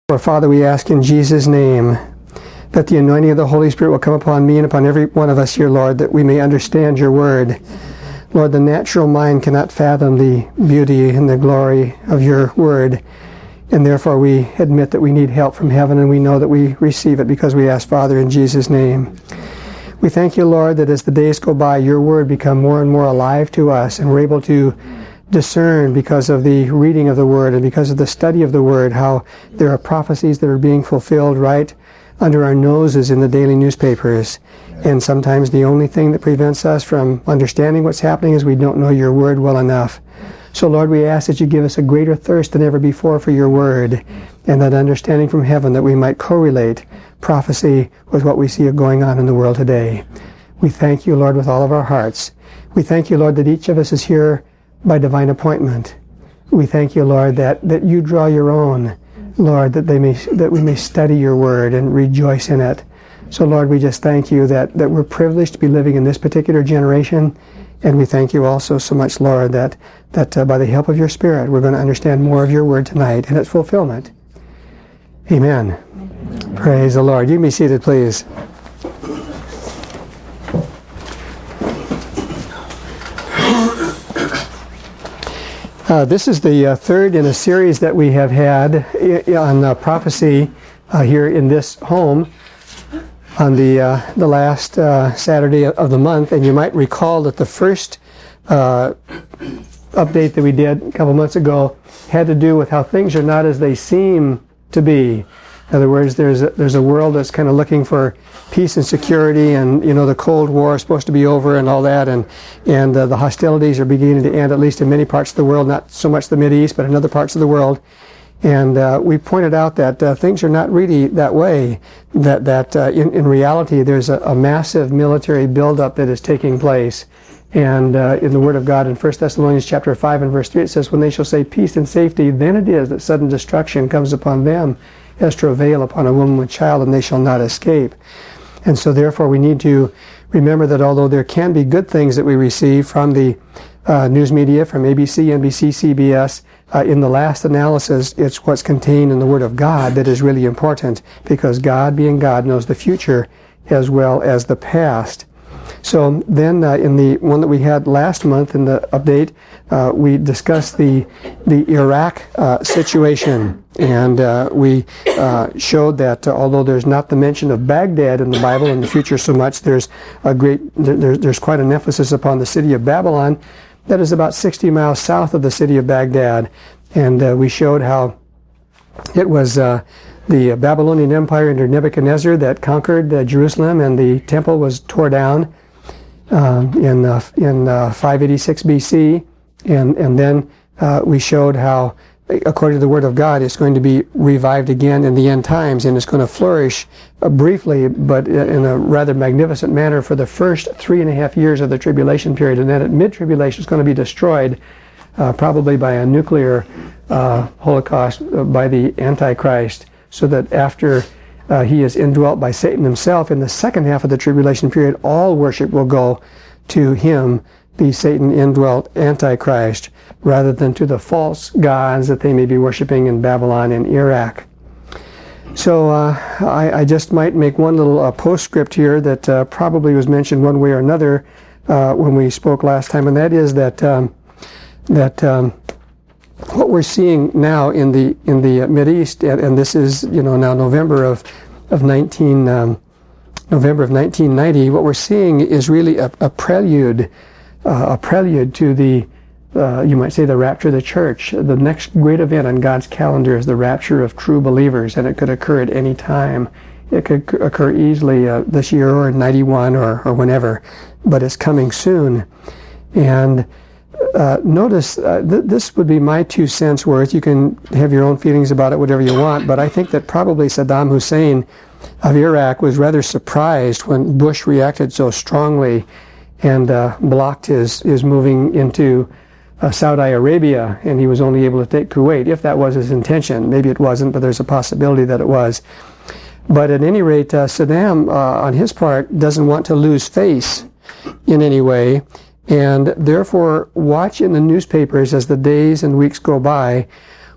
Our Father, we ask in Jesus' name that the anointing of the Holy Spirit will come upon me and upon every one of us here, Lord, that we may understand your word. Lord, the natural mind cannot fathom the beauty and the glory of your word, and therefore we admit that we need help from heaven, and we know that we receive it because we ask, Father, in Jesus' name. We thank you, Lord, that as the days go by, your word become more and more alive to us, and we're able to discern because of the reading of the word and because of the study of the word how there are prophecies that are being fulfilled right under our noses in the daily newspapers. And sometimes the only thing that prevents us from understanding what's happening is we don't know your word well enough. So Lord, we ask that you give us a greater thirst than ever before for your word and that understanding from heaven that we might correlate prophecy with what we see going on in the world today. We thank you, Lord, with all of our hearts. We thank you, Lord, that each of us is here by divine appointment. We thank you, Lord, that you draw your own, Lord, that we may study your word and rejoice in it. So, Lord, we just thank you that we're privileged to be living in this particular generation, and we thank you also so much, Lord, that by the help of your Spirit, we're going to understand more of your word tonight and its fulfillment. Amen. Praise the Lord. You can be seated, please. This is the third in a series that we have had on prophecy here in this home on the last Saturday of the month. And you might recall that the first update that we did a couple months ago had to do with how things are not as they seem to be. In other words, there's a world that's kind of looking for peace and security, and the Cold War is supposed to be over and all that, and the hostilities are beginning to end, at least in many parts of the world, not so much the Mideast, but in other parts of the world. And we pointed out that things are not really that way. That in reality, there's a massive military buildup that is taking place. And in the Word of God, in 1 Thessalonians chapter 5 and verse 3, it says, "When they shall say peace and safety, then it is that sudden destruction comes upon them, as travail upon a woman with child, and they shall not escape." And so therefore we need to remember that although there can be good things that we receive from the news media, from ABC, NBC, CBS, in the last analysis, it's what's contained in the Word of God that is really important, because God, being God, knows the future as well as the past. So then in the one that we had last month in the update, we discussed the Iraq situation, and we showed that although there's not the mention of Baghdad in the Bible in the future so much, there's quite an emphasis upon the city of Babylon that is about 60 miles south of the city of Baghdad. And we showed how it was the Babylonian Empire under Nebuchadnezzar that conquered Jerusalem, and the temple was tore down in 586 BC, and then we showed how, according to the Word of God, it's going to be revived again in the end times, and it's going to flourish briefly, but in a rather magnificent manner for the first 3.5 years of the tribulation period, and then at mid-tribulation it's going to be destroyed, probably by a nuclear holocaust by the Antichrist, so that after he is indwelt by Satan himself in the second half of the tribulation period, all worship will go to him, the Satan indwelt Antichrist, rather than to the false gods that they may be worshiping in Babylon and Iraq. So I just might make one little postscript here that probably was mentioned one way or another when we spoke last time, and that is that what we're seeing now in the Mideast, and this is now November of 1990. What we're seeing is really a prelude to the you might say the rapture of the church. The next great event on God's calendar is the rapture of true believers, and it could occur at any time. It could occur easily this year or in 91 or whenever, but it's coming soon. And notice, this would be my 2 cents worth. You can have your own feelings about it, whatever you want, but I think that probably Saddam Hussein of Iraq was rather surprised when Bush reacted so strongly and blocked his moving into Saudi Arabia, and he was only able to take Kuwait, if that was his intention. Maybe it wasn't, but there's a possibility that it was. But at any rate, Saddam, on his part, doesn't want to lose face in any way, and therefore watch in the newspapers as the days and weeks go by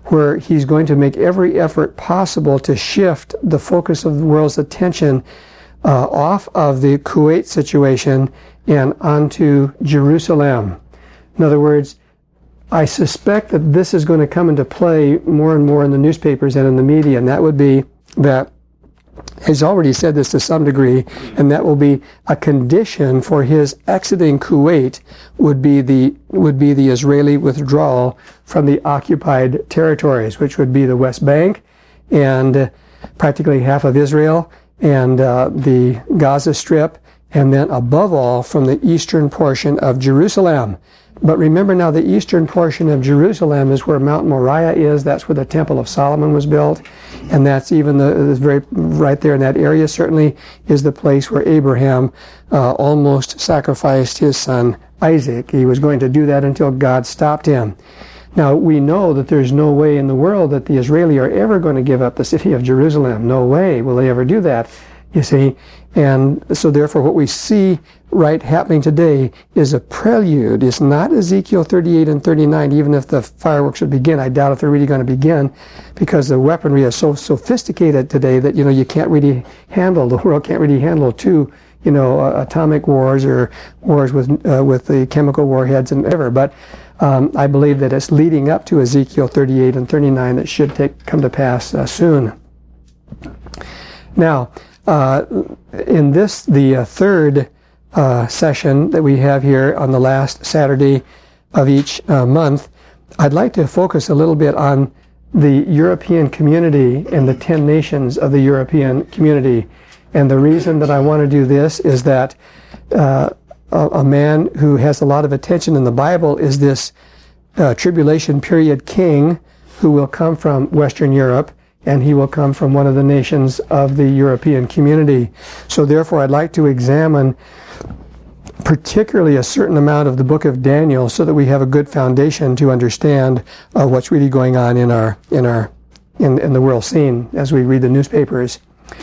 where he's going to make every effort possible to shift the focus of the world's attention off of the Kuwait situation and onto Jerusalem. In other words, I suspect that this is going to come into play more and more in the newspapers and in the media, and that would be that he's already said this to some degree, and that will be a condition for his exiting Kuwait would be the Israeli withdrawal from the occupied territories, which would be the West Bank and practically half of Israel and the Gaza Strip, and then above all from the eastern portion of Jerusalem. But remember now, the eastern portion of Jerusalem is where Mount Moriah is. That's where the Temple of Solomon was built. And that's even the very right there in that area certainly is the place where Abraham almost sacrificed his son Isaac. He was going to do that until God stopped him. Now, we know that there's no way in the world that the Israeli are ever going to give up the city of Jerusalem. No way will they ever do that, you see. And so therefore what we see right happening today is a prelude. It's not Ezekiel 38 and 39, even if the fireworks would begin. I doubt if they're really going to begin, because the weaponry is so sophisticated today that, you can't really handle, the world can't really handle two, atomic wars or wars with the chemical warheads and whatever. But I believe that it's leading up to Ezekiel 38 and 39 that should come to pass soon. Now, in this, the third session that we have here on the last Saturday of each month, I'd like to focus a little bit on the European community and the 10 nations of the European community. And the reason that I want to do this is that a man who has a lot of attention in the Bible is this tribulation period king who will come from Western Europe, and he will come from one of the nations of the European community. So therefore I'd like to examine particularly a certain amount of the book of Daniel so that we have a good foundation to understand what's really going on in the world scene as we read the newspapers.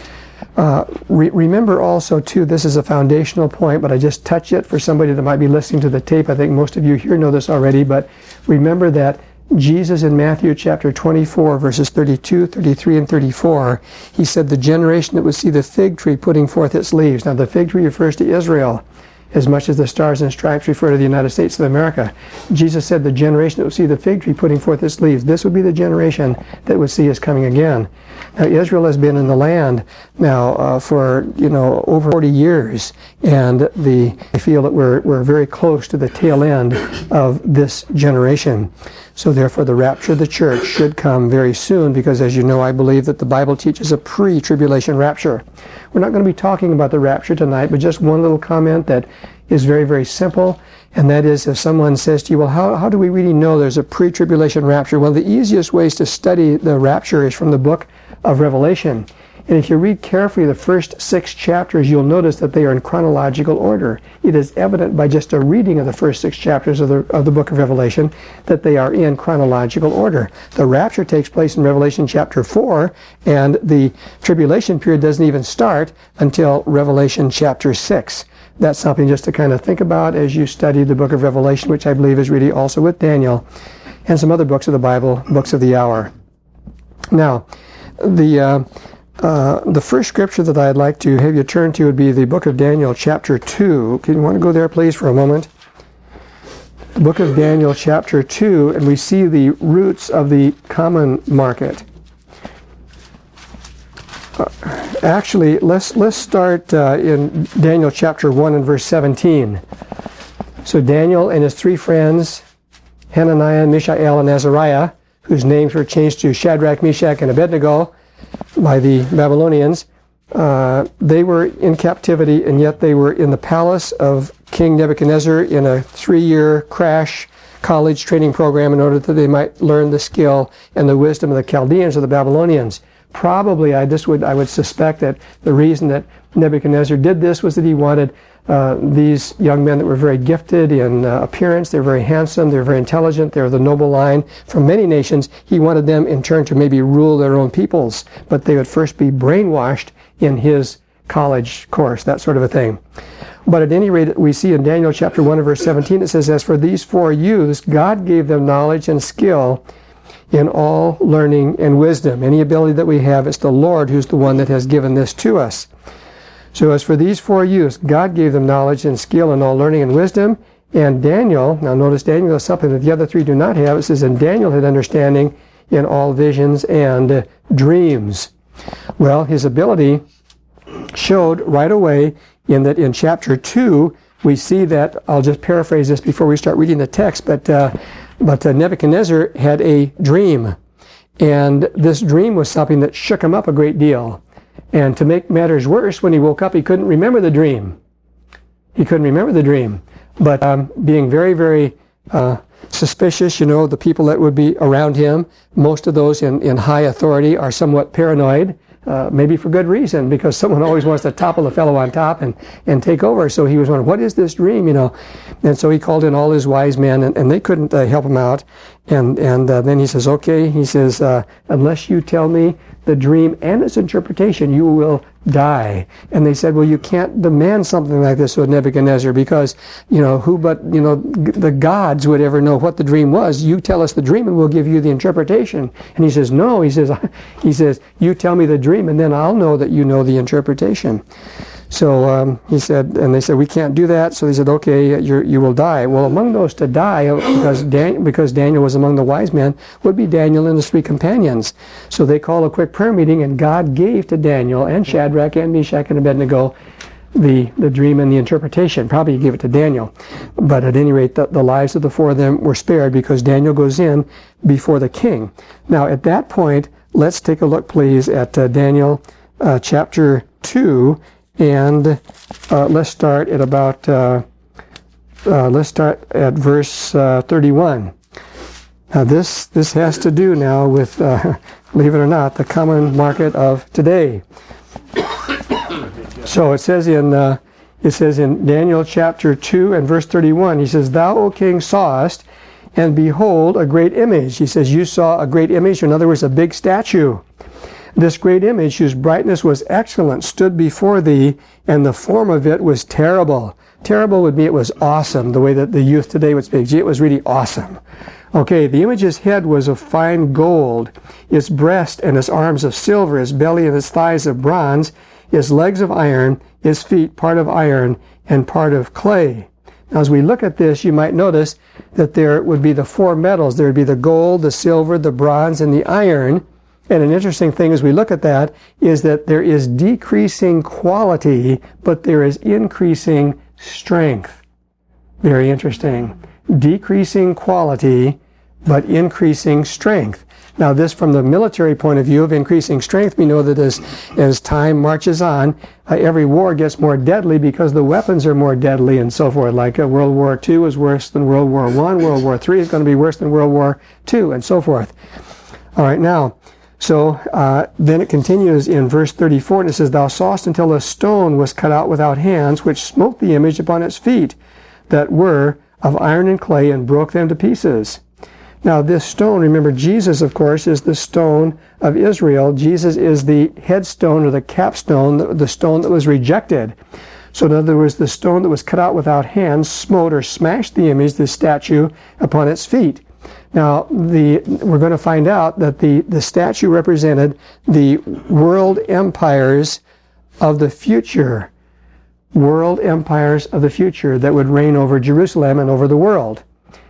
Remember also too, this is a foundational point, but I just touch it for somebody that might be listening to the tape. I think most of you here know this already, but remember that Jesus in Matthew chapter 24, verses 32, 33, and 34, he said the generation that would see the fig tree putting forth its leaves. Now the fig tree refers to Israel, as much as the stars and stripes refer to the United States of America. Jesus said the generation that would see the fig tree putting forth its leaves, this would be the generation that would see us coming again. Now Israel has been in the land now for over 40 years, and I feel that we're very close to the tail end of this generation. So therefore the rapture of the church should come very soon, because as you know, I believe that the Bible teaches a pre-tribulation rapture. We're not going to be talking about the rapture tonight, but just one little comment that is very, very simple, and that is if someone says to you, well, how do we really know there's a pre-tribulation rapture? Well, the easiest ways to study the rapture is from the book of Revelation. And if you read carefully the first 6 chapters, you'll notice that they are in chronological order. It is evident by just a reading of the first 6 chapters of the book of Revelation that they are in chronological order. The rapture takes place in Revelation chapter 4, and the tribulation period doesn't even start until Revelation chapter 6. That's something just to kind of think about as you study the book of Revelation, which I believe is really also with Daniel and some other books of the Bible, books of the hour. Now, the first scripture that I'd like to have you turn to would be the book of Daniel, chapter 2. Can you want to go there, please, for a moment? The book of Daniel, chapter 2, and we see the roots of the common market. Actually, let's start in Daniel chapter 1 and verse 17. So Daniel and his 3 friends, Hananiah, Mishael, and Azariah, whose names were changed to Shadrach, Meshach, and Abednego by the Babylonians, they were in captivity, and yet they were in the palace of King Nebuchadnezzar in a 3-year crash college training program in order that they might learn the skill and the wisdom of the Chaldeans or the Babylonians. Probably, I would suspect that the reason that Nebuchadnezzar did this was that he wanted these young men that were very gifted in appearance. They're very handsome, they're very intelligent, they're the noble line from many nations. He wanted them in turn to maybe rule their own peoples, but they would first be brainwashed in his college course, that sort of a thing. But at any rate, we see in Daniel chapter 1 and verse 17, it says, as for these 4 youths, God gave them knowledge and skill in all learning and wisdom. Any ability that we have, it's the Lord who's the one that has given this to us. So as for these 4 youths, God gave them knowledge and skill in all learning and wisdom. And Daniel, now notice Daniel is something that the other 3 do not have. It says, and Daniel had understanding in all visions and dreams. Well, his ability showed right away in that in chapter 2, we see that, I'll just paraphrase this before we start reading the text, but Nebuchadnezzar had a dream. And this dream was something that shook him up a great deal. And to make matters worse, when he woke up, he couldn't remember the dream. He couldn't remember the dream. But being very, very suspicious, the people that would be around him, most of those in high authority are somewhat paranoid, maybe for good reason, because someone always wants to topple the fellow on top and take over. So he was wondering, what is this dream, And so he called in all his wise men, and they couldn't help him out. And then he says, okay, he says, unless you tell me the dream and its interpretation, you will die. And they said, well, you can't demand something like this with Nebuchadnezzar, because, who but, the gods would ever know what the dream was. You tell us the dream and we'll give you the interpretation. And he says, no, he says, you tell me the dream and then I'll know that you know the interpretation. So he said, and they said, we can't do that. So they said, okay, you will die. Well, among those to die, because Daniel was among the wise men, would be Daniel and his 3 companions. So they called a quick prayer meeting, and God gave to Daniel and Shadrach and Meshach and Abednego the dream and the interpretation. Probably he gave it to Daniel. But at any rate, the lives of the 4 of them were spared because Daniel goes in before the king. Now, at that point, let's take a look, please, at Daniel chapter 2. And let's start at verse 31. Now this has to do now with, believe it or not, the common market of today. So it says in Daniel chapter 2 and verse 31, he says, "Thou, O king, sawest, and behold, a great image." He says, you saw a great image, or in other words, a big statue. "This great image, whose brightness was excellent, stood before thee, and the form of it was terrible." Terrible would mean it was awesome, the way that the youth today would speak. Gee, it was really awesome. Okay, the image's head was of fine gold, its breast and its arms of silver, its belly and its thighs of bronze, its legs of iron, its feet part of iron and part of clay. Now, as we look at this, you might notice that there would be the 4 metals. There would be the gold, the silver, the bronze, and the iron. And an interesting thing as we look at that is that there is decreasing quality, but there is increasing strength. Very interesting. Decreasing quality, but increasing strength. Now this, from the military point of view of increasing strength, we know that as time marches on, every war gets more deadly because the weapons are more deadly and so forth. Like World War II is worse than World War I. World War III is going to be worse than World War II, and so forth. All right, now, so then it continues in verse 34, and it says, "Thou sawest until a stone was cut out without hands, which smote the image upon its feet, that were of iron and clay, and broke them to pieces." Now this stone, remember, Jesus, of course, is the stone of Israel. Jesus is the headstone or the capstone, the stone that was rejected. So in other words, the stone that was cut out without hands smote or smashed the image, the statue, upon its feet. Now, we're going to find out that the statue represented the world empires of the future. World empires of the future that would reign over Jerusalem and over the world.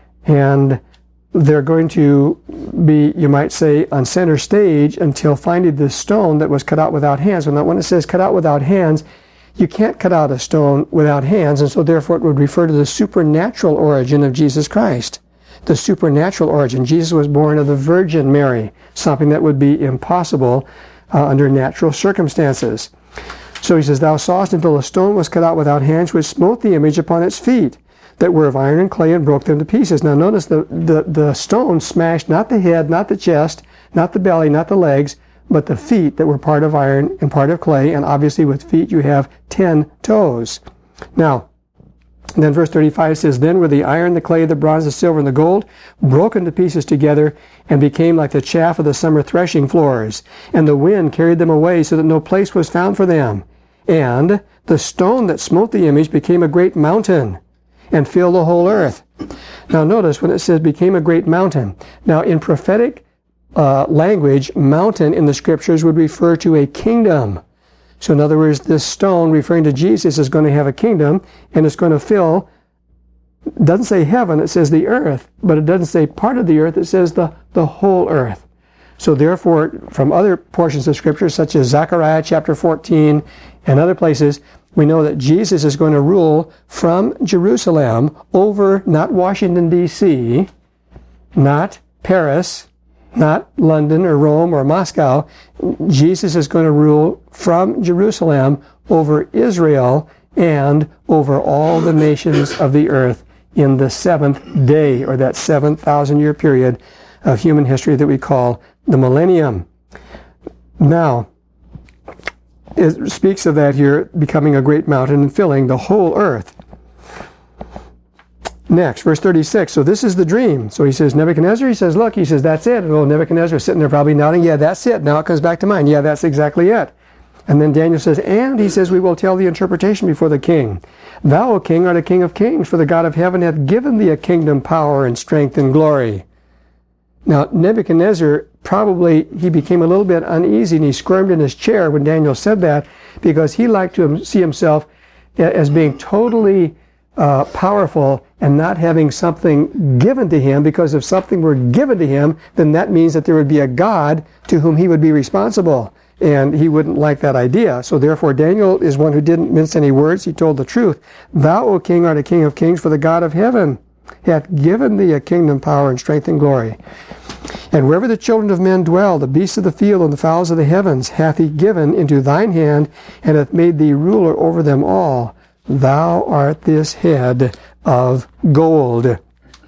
And they're going to be, you might say, on center stage until finding this stone that was cut out without hands. When it says cut out without hands, you can't cut out a stone without hands, and so therefore it would refer to the supernatural origin of Jesus Christ. The supernatural origin. Jesus was born of the Virgin Mary, something that would be impossible under natural circumstances. So he says, "Thou sawest until a stone was cut out without hands, which smote the image upon its feet, that were of iron and clay, and broke them to pieces." Now notice the stone smashed not the head, not the chest, not the belly, not the legs, but the feet that were part of iron and part of clay. And obviously with feet you have 10 toes. Now, then verse 35 says, "Then were the iron, the clay, the bronze, the silver, and the gold broken to pieces together, and became like the chaff of the summer threshing floors. And the wind carried them away, so that no place was found for them. And the stone that smote the image became a great mountain, and filled the whole earth." Now notice when it says became a great mountain. Now in prophetic language, mountain in the scriptures would refer to a kingdom. So in other words, this stone referring to Jesus is going to have a kingdom, and it's going to fill, it doesn't say heaven, it says the earth, but it doesn't say part of the earth, it says the whole earth. So therefore, from other portions of scripture, such as Zechariah chapter 14 and other places, we know that Jesus is going to rule from Jerusalem over not Washington, D.C., not Paris, not London or Rome or Moscow. Jesus is going to rule from Jerusalem over Israel and over all the nations of the earth in the seventh day, or that 7,000-year period of human history that we call the millennium. Now, it speaks of that here becoming a great mountain and filling the whole earth. Next, verse 36. So this is the dream. So he says, Nebuchadnezzar, he says, look, he says, that's it. And old Nebuchadnezzar is sitting there probably nodding, yeah, that's it. Now it comes back to mind. Yeah, that's exactly it. And then Daniel says, and he says, we will tell the interpretation before the king. Thou, O king, art a king of kings, for the God of heaven hath given thee a kingdom, power, and strength, and glory. Now, Nebuchadnezzar, probably he became a little bit uneasy, and he squirmed in his chair when Daniel said that, because he liked to see himself as being totally powerful and not having something given to him, because if something were given to him, then that means that there would be a God to whom he would be responsible, and he wouldn't like that idea. So therefore Daniel is one who didn't mince any words. He told the truth. Thou, O king, art a king of kings, for the God of heaven hath given thee a kingdom, power, and strength, and glory. And wherever the children of men dwell, the beasts of the field and the fowls of the heavens hath he given into thine hand, and hath made thee ruler over them all. Thou art this head of gold.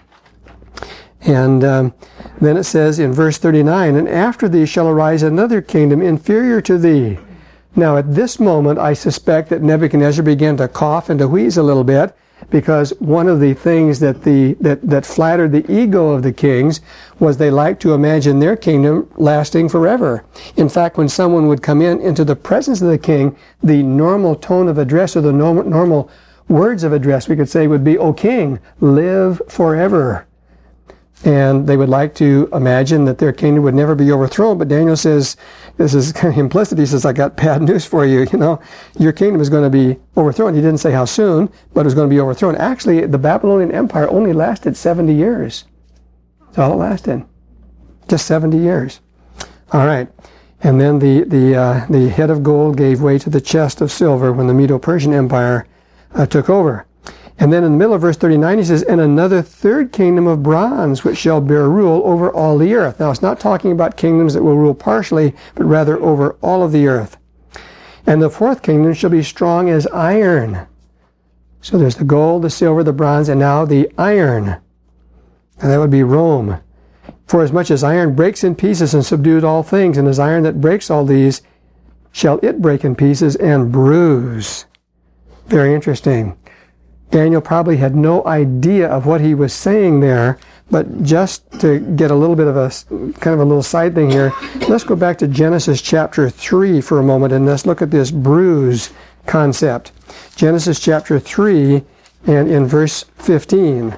And then it says in verse 39, and after thee shall arise another kingdom inferior to thee. Now at this moment I suspect that Nebuchadnezzar began to cough and to wheeze a little bit, because one of the things that flattered the ego of the kings was they liked to imagine their kingdom lasting forever. In fact, when someone would come into the presence of the king, the normal tone of address, or the normal words of address, we could say, would be, O king, live forever. And they would like to imagine that their kingdom would never be overthrown. But Daniel says, this is kind of implicit, he says, I got bad news for you. You know, your kingdom is going to be overthrown. He didn't say how soon, but it was going to be overthrown. Actually, the Babylonian Empire only lasted 70 years. That's all it lasted. Just 70 years. All right. And then the head of gold gave way to the chest of silver when the Medo-Persian Empire took over. And then in the middle of verse 39, he says, and another third kingdom of bronze, which shall bear rule over all the earth. Now, it's not talking about kingdoms that will rule partially, but rather over all of the earth. And the fourth kingdom shall be strong as iron. So there's the gold, the silver, the bronze, and now the iron. And that would be Rome. For as much as iron breaks in pieces and subdued all things, and as iron that breaks all these, shall it break in pieces and bruise. Very interesting. Daniel probably had no idea of what he was saying there, but just to get a little bit of a kind of a little side thing here, let's go back to Genesis chapter 3 for a moment, and let's look at this bruise concept. Genesis chapter 3 and in verse 15.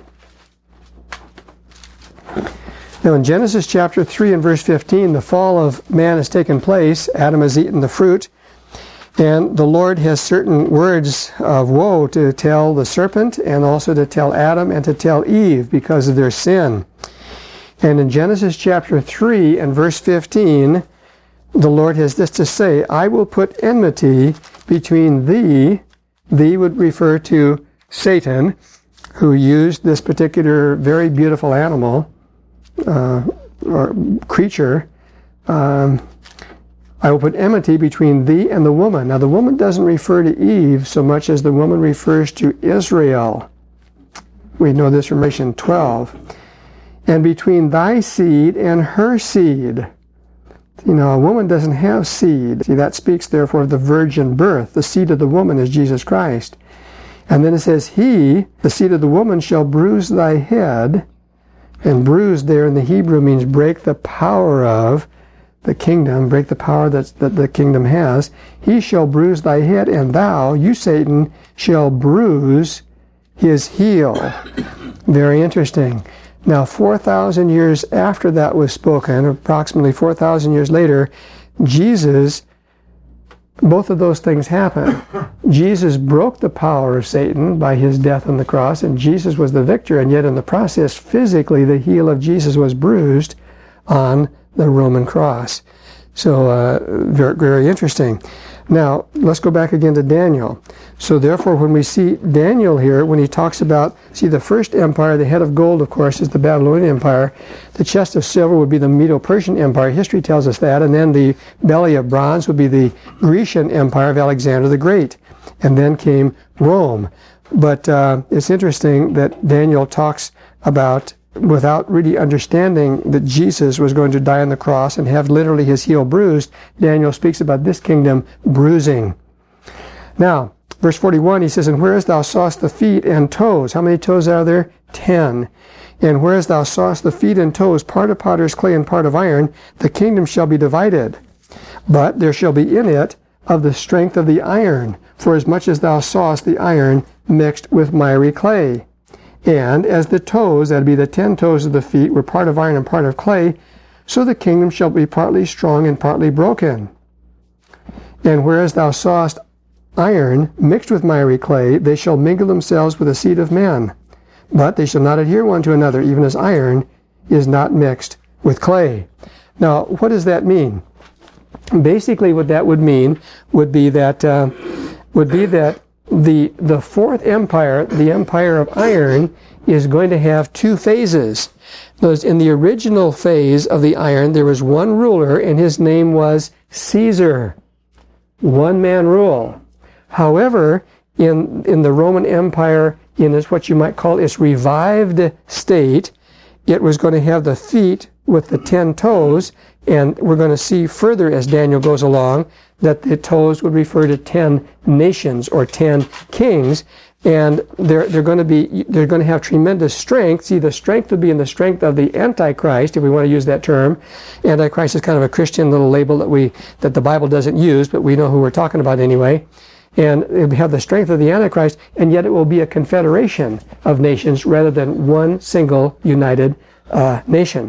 Now in Genesis chapter 3 and verse 15, the fall of man has taken place. Adam has eaten the fruit. And the Lord has certain words of woe to tell the serpent, and also to tell Adam and to tell Eve because of their sin. And in Genesis chapter 3 and verse 15, the Lord has this to say, I will put enmity between thee. Thee would refer to Satan, who used this particular very beautiful animal or creature. I will put enmity between thee and the woman. Now the woman doesn't refer to Eve so much as the woman refers to Israel. We know this from Revelation 12. And between thy seed and her seed. You know, a woman doesn't have seed. See, that speaks therefore of the virgin birth. The seed of the woman is Jesus Christ. And then it says, he, the seed of the woman, shall bruise thy head. And bruise there in the Hebrew means break the power of the kingdom, break the power that the kingdom has. He shall bruise thy head, and thou, you Satan, shall bruise his heel. Very interesting. Now, 4,000 years after that was spoken, approximately 4,000 years later, both of those things happened. Jesus broke the power of Satan by his death on the cross, and Jesus was the victor, and yet in the process, physically, the heel of Jesus was bruised on the Roman cross. So, very, very interesting. Now, let's go back again to Daniel. So therefore, when we see Daniel here, when he talks about, see, the first empire, the head of gold, of course, is the Babylonian Empire. The chest of silver would be the Medo-Persian Empire. History tells us that. And then the belly of bronze would be the Grecian Empire of Alexander the Great. And then came Rome. But it's interesting that Daniel talks about, without really understanding that Jesus was going to die on the cross and have literally his heel bruised, Daniel speaks about this kingdom bruising. Now, verse 41, he says, "And whereas thou sawest the feet and toes," how many toes are there? 10. "And whereas thou sawest the feet and toes, part of potter's clay and part of iron, the kingdom shall be divided. But there shall be in it of the strength of the iron, for as much as thou sawest the iron mixed with miry clay. And as the toes," that'd be the 10 toes of the feet, "were part of iron and part of clay, so the kingdom shall be partly strong and partly broken. And whereas thou sawest iron mixed with miry clay, they shall mingle themselves with the seed of men. But they shall not adhere one to another, even as iron is not mixed with clay." Now, what does that mean? Basically, what that would mean would be that the fourth empire, the empire of iron, is going to have two phases. Notice, in the original phase of the iron, there was one ruler, and his name was Caesar. One-man rule. However, in the Roman Empire, in what you might call its revived state, it was going to have the feet with the 10 toes, and we're going to see further as Daniel goes along that the toes would refer to 10 nations or 10 kings, and they're going to have tremendous strength. See, the strength would be in the strength of the Antichrist, if we want to use that term. Antichrist is kind of a Christian little label that the Bible doesn't use, but we know who we're talking about anyway. And it will have the strength of the Antichrist, and yet it will be a confederation of nations rather than one single united nation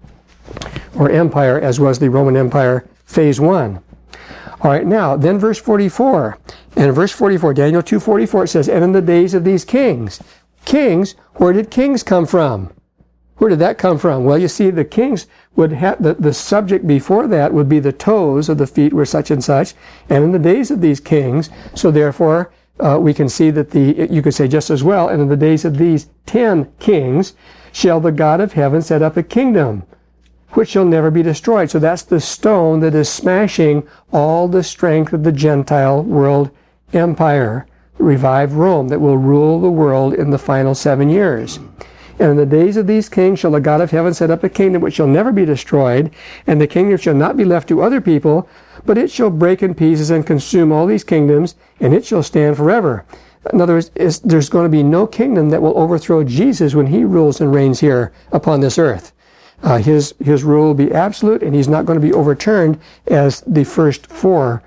or empire, as was the Roman Empire phase 1. All right, now, then verse 44. And in verse 44, Daniel 2:44, it says, "And in the days of these kings." Kings, where did kings come from? Where did that come from? Well, you see, the kings would have, the subject before that would be the toes of the feet were such and such. And in the days of these kings, so therefore, we can see that you could say just as well, "And in the days of these 10 kings shall the God of heaven set up a kingdom, which shall never be destroyed." So that's the stone that is smashing all the strength of the Gentile world empire, revived Rome, that will rule the world in the final 7 years. "And in the days of these kings shall the God of heaven set up a kingdom which shall never be destroyed, and the kingdom shall not be left to other people, but it shall break in pieces and consume all these kingdoms, and it shall stand forever." In other words, there's going to be no kingdom that will overthrow Jesus when he rules and reigns here upon this earth. His rule will be absolute, and he's not going to be overturned as the first four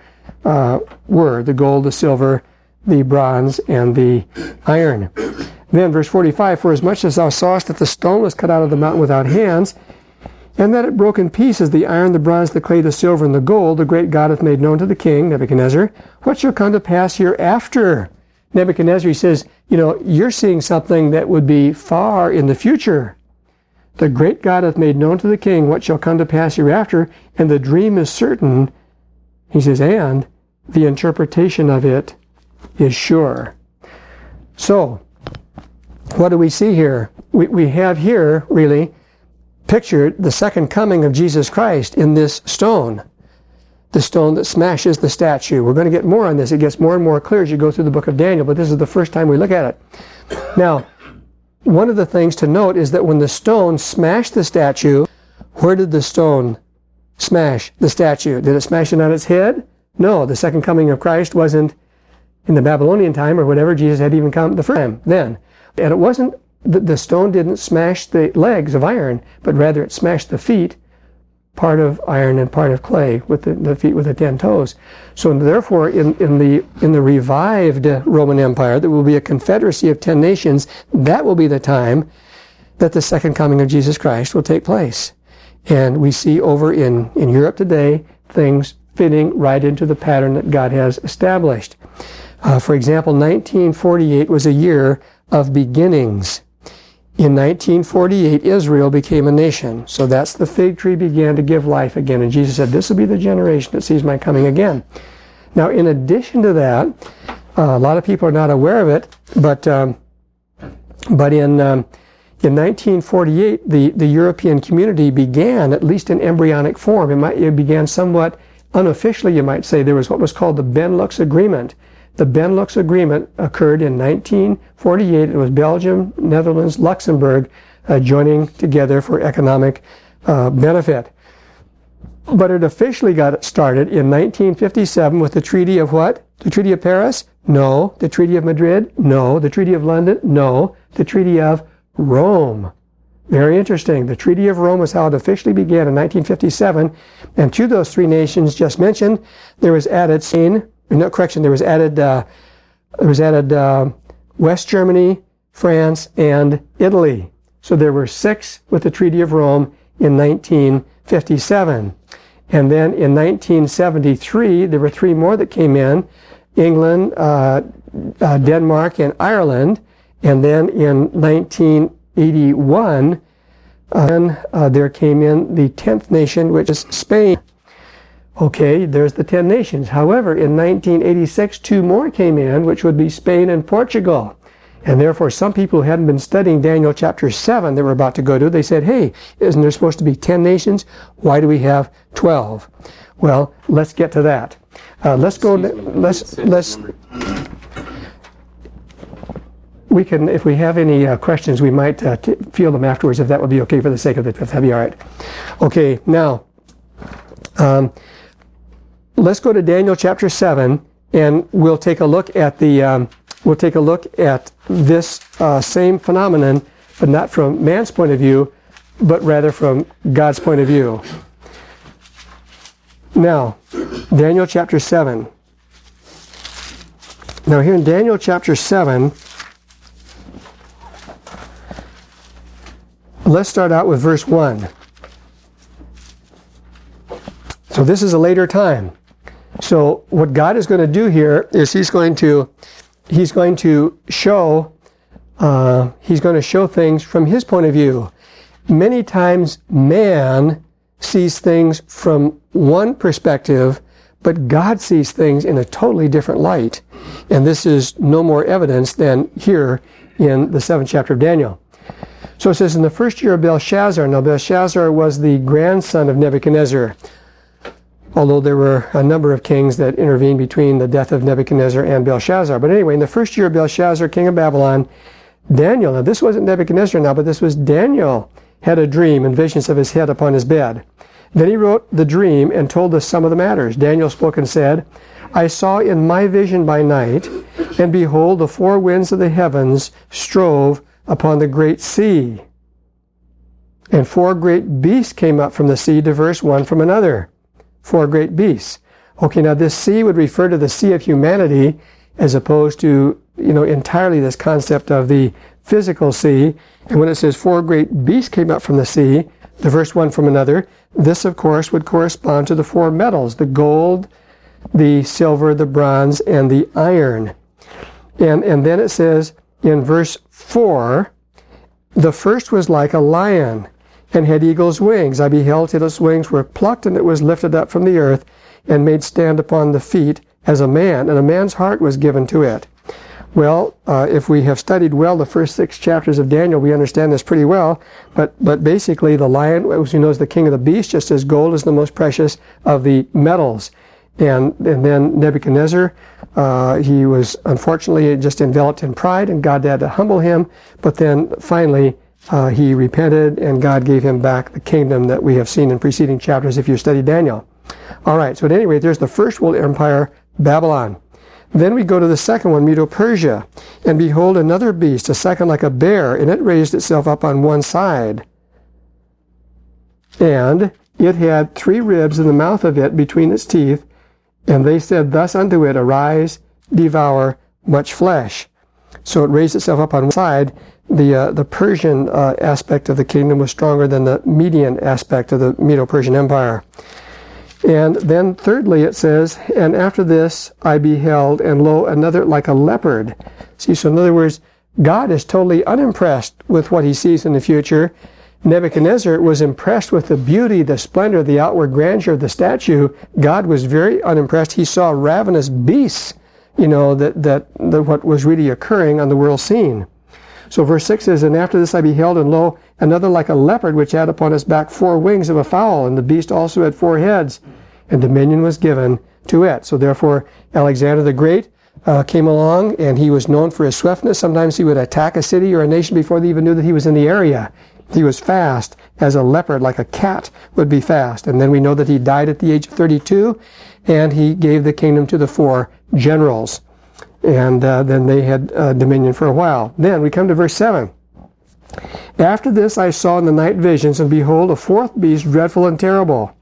were: the gold, the silver, the bronze, and the iron. Then verse 45, "For as much as thou sawest that the stone was cut out of the mountain without hands, and that it broke in pieces the iron, the bronze, the clay, the silver, and the gold, the great God hath made known to the king, Nebuchadnezzar, what shall come to pass hereafter?" Nebuchadnezzar, he says, you're seeing something that would be far in the future. "The great God hath made known to the king what shall come to pass hereafter, and the dream is certain." He says, "and the interpretation of it is sure." So, what do we see here? We have here, really, pictured the second coming of Jesus Christ in this stone. The stone that smashes the statue. We're going to get more on this. It gets more and more clear as you go through the book of Daniel, but this is the first time we look at it. Now, one of the things to note is that when the stone smashed the statue, where did the stone smash the statue? Did it smash it on its head? No, the second coming of Christ wasn't in the Babylonian time or whatever. Jesus had even come the first time then. And it wasn't, the stone didn't smash the legs of iron, but rather it smashed the feet, part of iron and part of clay, with the feet with the 10 toes. So therefore, in the revived Roman Empire, there will be a confederacy of 10 nations. That will be the time that the second coming of Jesus Christ will take place. And we see over in Europe today things fitting right into the pattern that God has established. For example, 1948 was a year of beginnings. In 1948, Israel became a nation. So that's the fig tree began to give life again. And Jesus said, this will be the generation that sees my coming again. Now, in addition to that, a lot of people are not aware of it, but in 1948, the European community began, at least in embryonic form. It began somewhat unofficially, you might say. There was what was called the Benelux Agreement. The Benelux Agreement occurred in 1948. It was Belgium, Netherlands, Luxembourg joining together for economic benefit. But it officially got started in 1957 with the Treaty of what? The Treaty of Paris? No. The Treaty of Madrid? No. The Treaty of London? No. The Treaty of Rome. Very interesting. The Treaty of Rome was how it officially began in 1957. And to those three nations just mentioned, there was added West Germany, France, and Italy. So there were 6 with the Treaty of Rome in 1957. And then in 1973, there were 3 more that came in: England, Denmark, and Ireland. And then in 1981, there came in the 10th nation, which is Spain. Okay, there's the 10 nations. However, in 1986, 2 more came in, which would be Spain and Portugal. And therefore, some people who hadn't been studying Daniel chapter 7 that we're about to go to, they said, hey, isn't there supposed to be 10 nations? Why do we have 12? Well, let's get to that. We can, if we have any questions, we might field them afterwards, if that would be okay for the sake of it, if that'd be all right. Okay, now, let's go to Daniel chapter 7, and we'll take a look at this same phenomenon, but not from man's point of view, but rather from God's point of view. Now, Daniel chapter 7. Now, here in Daniel chapter 7, let's start out with verse 1. So this is a later time. So what God is going to do here is He's going to show things from His point of view. Many times man sees things from one perspective, but God sees things in a totally different light. And this is no more evidence than here in the 7th chapter of Daniel. So it says, in the first year of Belshazzar. Now Belshazzar was the grandson of Nebuchadnezzar, although there were a number of kings that intervened between the death of Nebuchadnezzar and Belshazzar. But anyway, in the first year of Belshazzar, king of Babylon, Daniel, now this wasn't Nebuchadnezzar now, but this was Daniel, had a dream and visions of his head upon his bed. Then he wrote the dream and told us some of the matters. Daniel spoke and said, I saw in my vision by night, and behold, the 4 winds of the heavens strove upon the great sea. And 4 great beasts came up from the sea, diverse one from another. 4 great beasts. Okay, now this sea would refer to the sea of humanity, as opposed to, entirely this concept of the physical sea. And when it says 4 great beasts came up from the sea, diverse one from another, this, of course, would correspond to the 4 metals: the gold, the silver, the bronze, and the iron. And then it says in verse 4, the first was like a lion, and had eagle's wings. I beheld till its wings were plucked, and it was lifted up from the earth, and made stand upon the feet as a man, and a man's heart was given to it. Well, if we have studied well the first 6 chapters of Daniel, we understand this pretty well. But basically, the lion, as we know, is the king of the beast, just as gold is the most precious of the metals. And then Nebuchadnezzar, he was unfortunately just enveloped in pride, and God had to humble him. But then finally, he repented, and God gave him back the kingdom that we have seen in preceding chapters if you study Daniel. All right, so at any rate, there's the first world empire, Babylon. Then we go to the second one, Medo-Persia. And behold, another beast, a second like a bear, and it raised itself up on one side. And it had 3 ribs in the mouth of it between its teeth. And they said thus unto it, Arise, devour much flesh. So it raised itself up on one side. the Persian aspect of the kingdom was stronger than the Median aspect of the Medo-Persian Empire. And then thirdly it says, and after this I beheld, and lo, another like a leopard. See, so in other words, God is totally unimpressed with what he sees in the future. Nebuchadnezzar was impressed with the beauty, the splendor, the outward grandeur of the statue. God was very unimpressed. He saw ravenous beasts, that what was really occurring on the world scene. So verse 6 says, and after this I beheld, and lo, another like a leopard, which had upon his back 4 wings of a fowl, and the beast also had 4 heads, and dominion was given to it. So therefore Alexander the Great came along, and he was known for his swiftness. Sometimes he would attack a city or a nation before they even knew that he was in the area. He was fast as a leopard, like a cat would be fast. And then we know that he died at the age of 32, and he gave the kingdom to the 4 generals. And then they had dominion for a while. Then we come to verse 7. After this I saw in the night visions, and behold, a 4th beast, dreadful and terrible,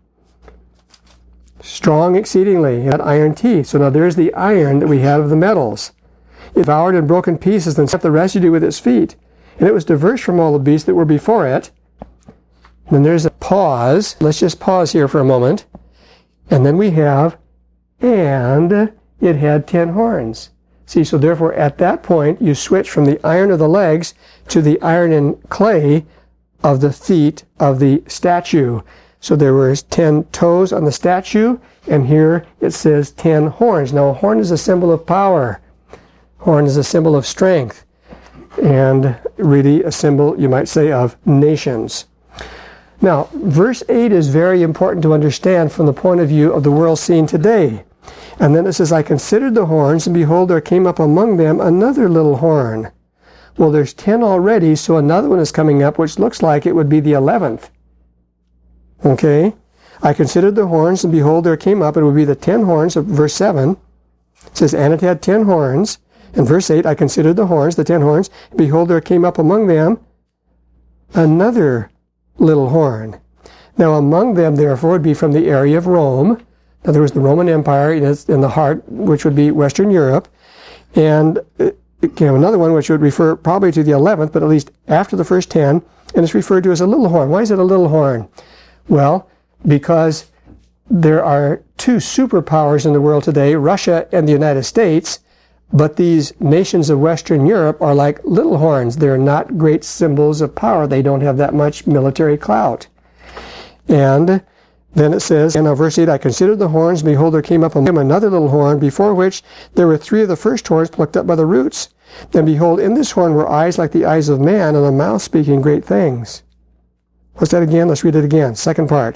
strong exceedingly, had iron teeth. So now there's the iron that we had of the metals. It devoured and broke in pieces, and set the residue with its feet. And it was diverse from all the beasts that were before it. And then there's a pause. Let's just pause here for a moment. And then we have, and it had 10 horns. See, so therefore at that point you switch from the iron of the legs to the iron and clay of the feet of the statue. So there were 10 toes on the statue, and here it says 10 horns. Now a horn is a symbol of power. Horn is a symbol of strength, and really a symbol, you might say, of nations. Now, verse 8 is very important to understand from the point of view of the world scene today. And then it says, I considered the horns, and behold, there came up among them another little horn. Well, there's 10 already, so another one is coming up, which looks like it would be the 11th. Okay? I considered the horns, and behold, there came up, it would be the 10 horns of verse 7. It says, and it had 10 horns. In verse 8, I considered the horns, the 10 horns. Behold, there came up among them another little horn. Now, among them, therefore, would be from the area of Rome. In other words, the Roman Empire is in the heart, which would be Western Europe. And another one which would refer probably to the 11th, but at least after the first 10, and it's referred to as a little horn. Why is it a little horn? Well, because there are 2 superpowers in the world today, Russia and the United States, but these nations of Western Europe are like little horns. They're not great symbols of power. They don't have that much military clout. And then it says, and now verse 8, I considered the horns, and behold, there came up among them another little horn, before which there were 3 of the first horns plucked up by the roots. And behold, in this horn were eyes like the eyes of man, and a mouth speaking great things. What's that again? Let's read it again. Second part.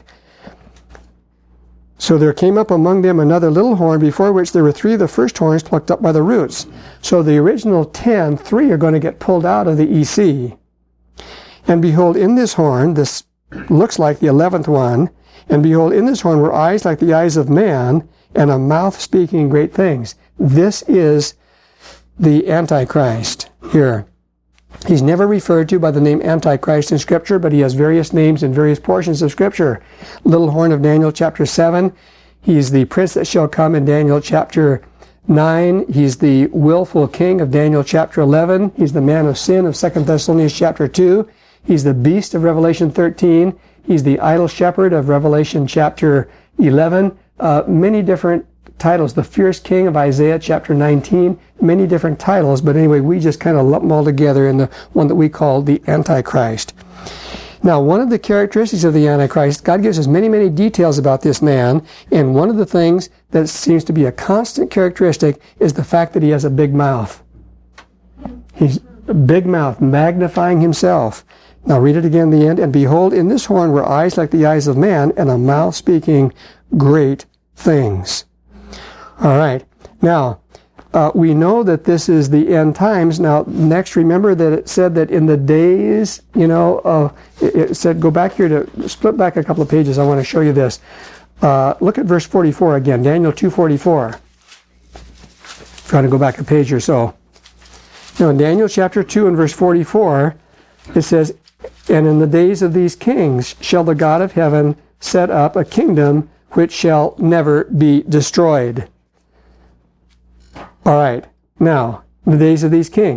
So there came up among them another little horn, before which there were 3 of the first horns plucked up by the roots. So the original 10, 3 are going to get pulled out of the EC. And behold, in this horn, this looks like the 11th one, and behold, in this horn were eyes like the eyes of man, and a mouth speaking great things. This is the Antichrist here. He's never referred to by the name Antichrist in Scripture, but he has various names in various portions of Scripture. Little horn of Daniel chapter 7. He's the prince that shall come in Daniel chapter 9. He's the willful king of Daniel chapter 11. He's the man of sin of 2 Thessalonians chapter 2. He's the beast of Revelation 13. He's the idol shepherd of Revelation chapter 11. Many different titles. The fierce king of Isaiah chapter 19. Many different titles, but anyway, we just kind of lump them all together in the one that we call the Antichrist. Now, one of the characteristics of the Antichrist, God gives us many, many details about this man, and one of the things that seems to be a constant characteristic is the fact that he has a big mouth. He's a big mouth, magnifying himself. Now read it again in the end. And behold, in this horn were eyes like the eyes of man, and a mouth speaking great things. All right. Now, we know that this is the end times. Now, next, remember that it said that in the days, it said, go back here to split back a couple of pages. I want to show you this. Look at verse 44 again, Daniel 2:44. Trying to go back a page or so. Now, in Daniel chapter 2 and verse 44, it says, and in the days of these kings shall the God of heaven set up a kingdom which shall never be destroyed. All right. Now, in the days of these kings.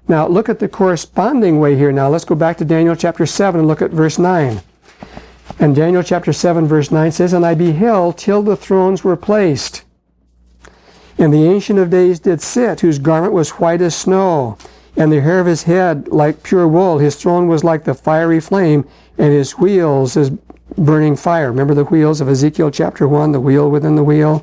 Now, look at the corresponding way here. Now, let's go back to Daniel chapter 7 and look at verse 9. And Daniel chapter 7, verse 9 says, And I beheld till the thrones were placed, and the Ancient of Days did sit, whose garment was white as snow, and the hair of his head like pure wool. His throne was like the fiery flame, and his wheels as burning fire. Remember the wheels of Ezekiel chapter 1, the wheel within the wheel?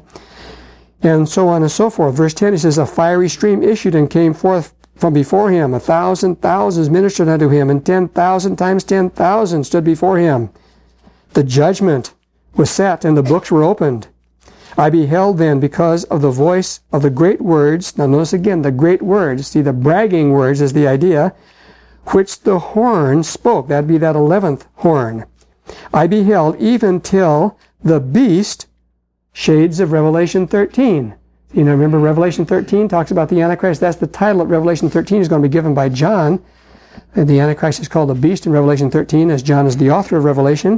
And so on and so forth. Verse 10, he says, A fiery stream issued and came forth from before him. 1,000 thousands ministered unto him, and 10,000 times 10,000 stood before him. The judgment was set, and the books were opened. I beheld then, because of the voice of the great words, now notice again, the great words, see the bragging words is the idea, which the horn spoke. That'd be that 11th horn. I beheld even till the beast, shades of Revelation 13. You know, remember Revelation 13 talks about the Antichrist. That's the title of Revelation 13 is going to be given by John. And the Antichrist is called the beast in Revelation 13, as John is the author of Revelation.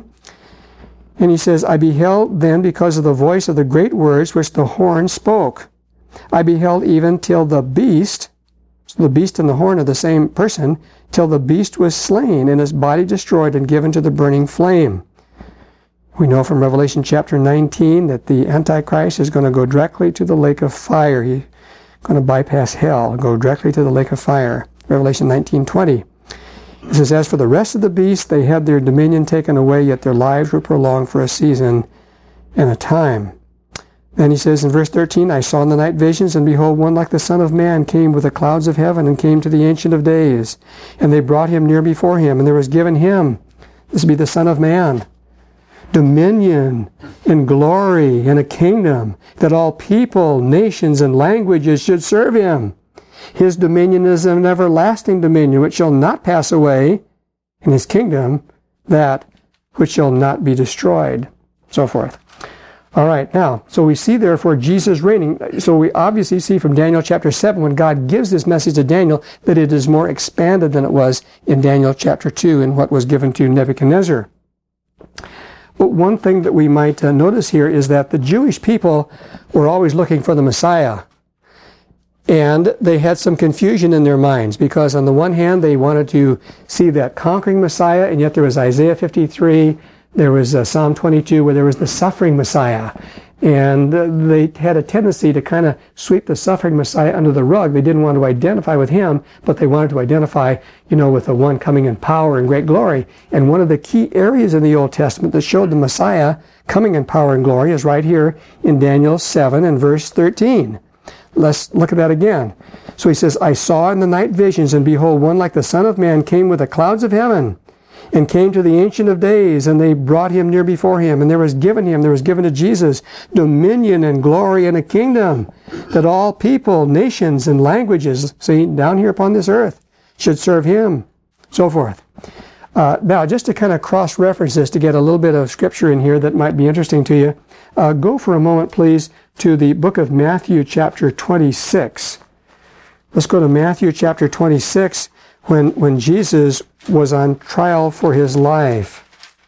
And he says, I beheld then because of the voice of the great words which the horn spoke. I beheld even till the beast, so the beast and the horn are the same person, till the beast was slain and his body destroyed and given to the burning flame. We know from Revelation chapter 19 that the Antichrist is going to go directly to the lake of fire. He's going to bypass hell, go directly to the lake of fire. Revelation 19:20. It says, As for the rest of the beasts, they had their dominion taken away, yet their lives were prolonged for a season and a time. Then he says in verse 13, I saw in the night visions, and behold, one like the Son of Man came with the clouds of heaven, and came to the Ancient of Days. And they brought him near before him, and there was given him, this would be the Son of Man, dominion and glory and a kingdom, that all people, nations, and languages should serve him. His dominion is an everlasting dominion which shall not pass away, and his kingdom that which shall not be destroyed. So forth. All right, now, so we see therefore Jesus reigning. So we obviously see from Daniel chapter 7, when God gives this message to Daniel, that it is more expanded than it was in Daniel chapter 2 in what was given to Nebuchadnezzar. But one thing that we might notice here is that the Jewish people were always looking for the Messiah. And they had some confusion in their minds, because on the one hand they wanted to see that conquering Messiah, and yet there was Isaiah 53, there was Psalm 22 where there was the suffering Messiah. And they had a tendency to kind of sweep the suffering Messiah under the rug. They didn't want to identify with him, but they wanted to identify, with the one coming in power and great glory. And one of the key areas in the Old Testament that showed the Messiah coming in power and glory is right here in Daniel 7 and verse 13. Let's look at that again. So he says, I saw in the night visions, and behold, one like the Son of Man came with the clouds of heaven, and came to the Ancient of Days, and they brought him near before him. And there was given to Jesus, dominion and glory and a kingdom, that all people, nations, and languages, see, down here upon this earth, should serve him. So forth. Now, just to kind of cross-reference this, to get a little bit of scripture in here that might be interesting to you, go for a moment, please, to the book of Matthew chapter 26. Let's go to Matthew chapter 26, when Jesus was on trial for his life.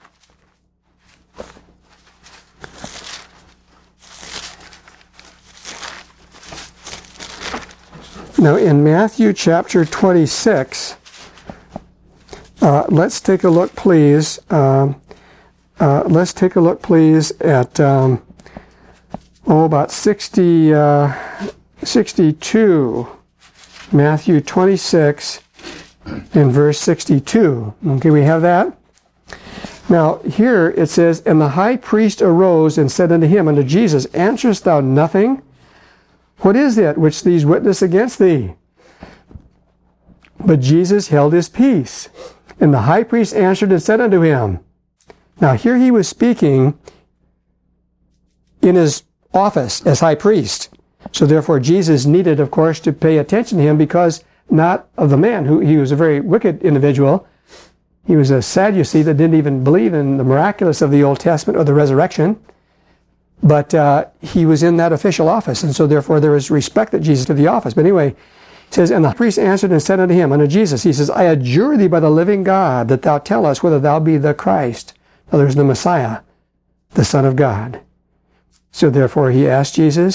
Now, in Matthew chapter 26, let's take a look, please. Let's take a look, please, at about 62. Matthew 26 and verse 62. Okay, we have that? Now, here it says, And the high priest arose and said unto him, unto Jesus, Answerest thou nothing? What is it which these witness against thee? But Jesus held his peace. And the high priest answered and said unto him. Now, here he was speaking in his office as high priest. So therefore Jesus needed, of course, to pay attention to him, because not of the man, who he was a very wicked individual. He was a Sadducee that didn't even believe in the miraculous of the Old Testament or the resurrection. But he was in that official office, and so therefore there was respect that Jesus to the office. But anyway, it says, And the priest answered and said unto him, unto Jesus, he says, I adjure thee by the living God, that thou tell us whether thou be the Christ. In other words, the Messiah, the Son of God. So therefore he asked Jesus,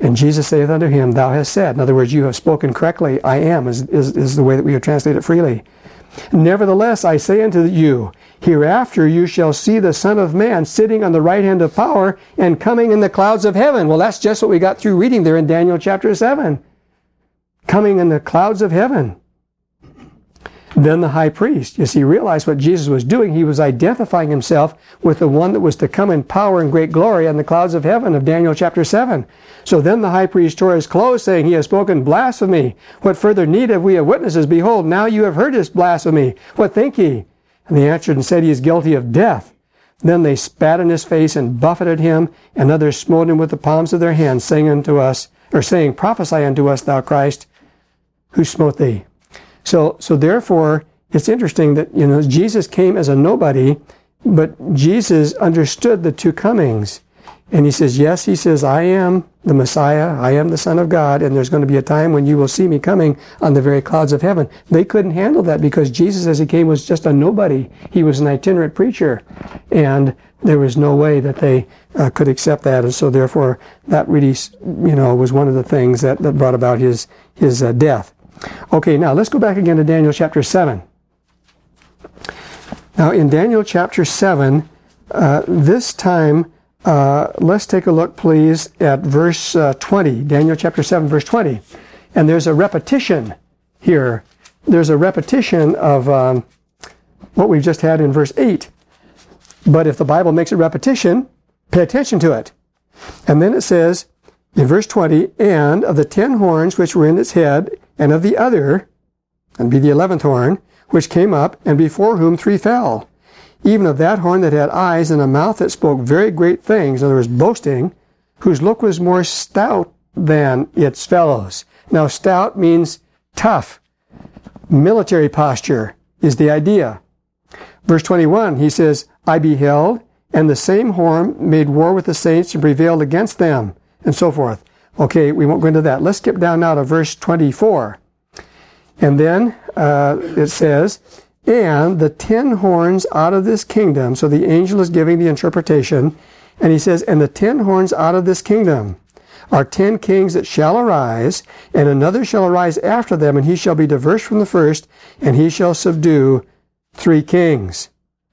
And Jesus saith unto him, Thou hast said. In other words, you have spoken correctly. I am is the way that we have translated it freely. Nevertheless, I say unto you, hereafter you shall see the Son of Man sitting on the right hand of power and coming in the clouds of heaven. Well, that's just what we got through reading there in Daniel chapter 7. Coming in the clouds of heaven. Then the high priest, you see, realized what Jesus was doing. He was identifying himself with the one that was to come in power and great glory on the clouds of heaven of Daniel chapter 7. So then the high priest tore his clothes, saying, He has spoken blasphemy. What further need have we of witnesses? Behold, now you have heard his blasphemy. What think ye? And they answered and said, He is guilty of death. Then they spat in his face and buffeted him, and others smote him with the palms of their hands, saying, Prophesy unto us, thou Christ, who smote thee? So therefore, it's interesting that, Jesus came as a nobody, but Jesus understood the two comings. And he says, yes, he says, I am the Messiah, I am the Son of God, and there's going to be a time when you will see me coming on the very clouds of heaven. They couldn't handle that because Jesus, as he came, was just a nobody. He was an itinerant preacher. And there was no way that they could accept that. And so therefore, that really, was one of the things that brought about his death. Okay, now let's go back again to Daniel chapter 7. Now in Daniel chapter 7, this time, let's take a look, please, at verse 20. Daniel chapter 7, verse 20. And there's a repetition here. There's a repetition of what we've just had in verse 8. But if the Bible makes a repetition, pay attention to it. And then it says, in verse 20, and of the 10 horns which were in its head, and of the other, and be the 11th horn, which came up, and before whom 3 fell. Even of that horn that had eyes and a mouth that spoke very great things, in other words, boasting, whose look was more stout than its fellows. Now, stout means tough. Military posture is the idea. Verse 21, he says, I beheld, and the same horn made war with the saints and prevailed against them, and so forth. Okay, we won't go into that. Let's skip down now to verse 24. And then it says, and the 10 horns out of this kingdom, so the angel is giving the interpretation, and he says, and the 10 horns out of this kingdom are 10 kings that shall arise, and another shall arise after them, and he shall be diverse from the first, and he shall subdue 3 kings.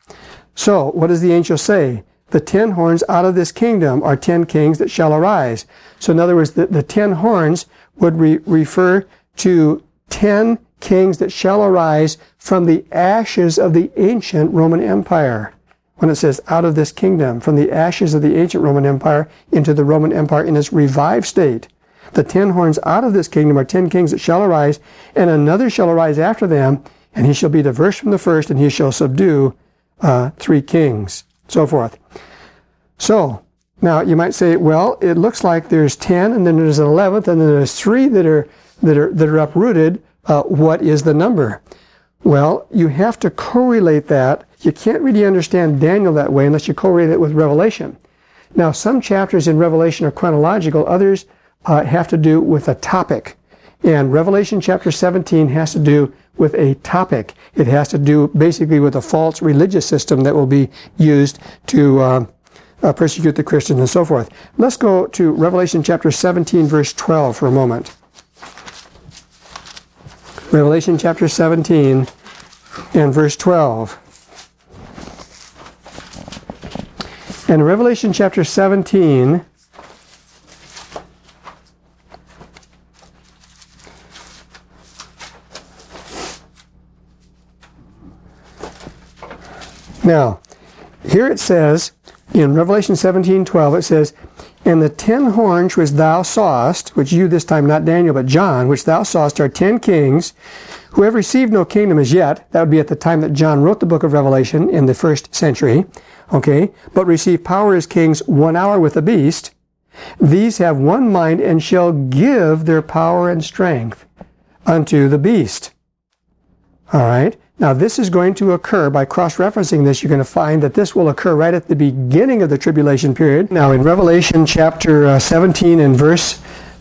So, what does the angel say? The 10 horns out of this kingdom are 10 kings that shall arise. So in other words, the 10 horns would refer to 10 kings that shall arise from the ashes of the ancient Roman Empire. When it says out of this kingdom, from the ashes of the ancient Roman Empire into the Roman Empire in its revived state. The 10 horns out of this kingdom are 10 kings that shall arise, and another shall arise after them, and he shall be diverse from the first, and he shall subdue 3 kings. So forth. So, now you might say, well, it looks like there's 10, and then there's an 11th, and then there's 3 that are uprooted. What is the number? Well, you have to correlate that. You can't really understand Daniel that way unless you correlate it with Revelation. Now, some chapters in Revelation are chronological. Others have to do with a topic. And Revelation chapter 17 has to do with a topic. It has to do basically with a false religious system that will be used to persecute the Christians and so forth. Let's go to Revelation chapter 17, verse 12 for a moment. Revelation chapter 17 and verse 12. And Revelation chapter 17, now, here it says, in Revelation 17:12, it says, and the 10 horns which thou sawest, which you this time, not Daniel, but John, which thou sawest, are 10 kings, who have received no kingdom as yet. That would be at the time that John wrote the book of Revelation in the 1st century. Okay, but receive power as kings 1 hour with the beast. These have one mind and shall give their power and strength unto the beast. All right. Now, this is going to occur, by cross-referencing this, you're going to find that this will occur right at the beginning of the tribulation period. Now, in Revelation chapter 17 and verse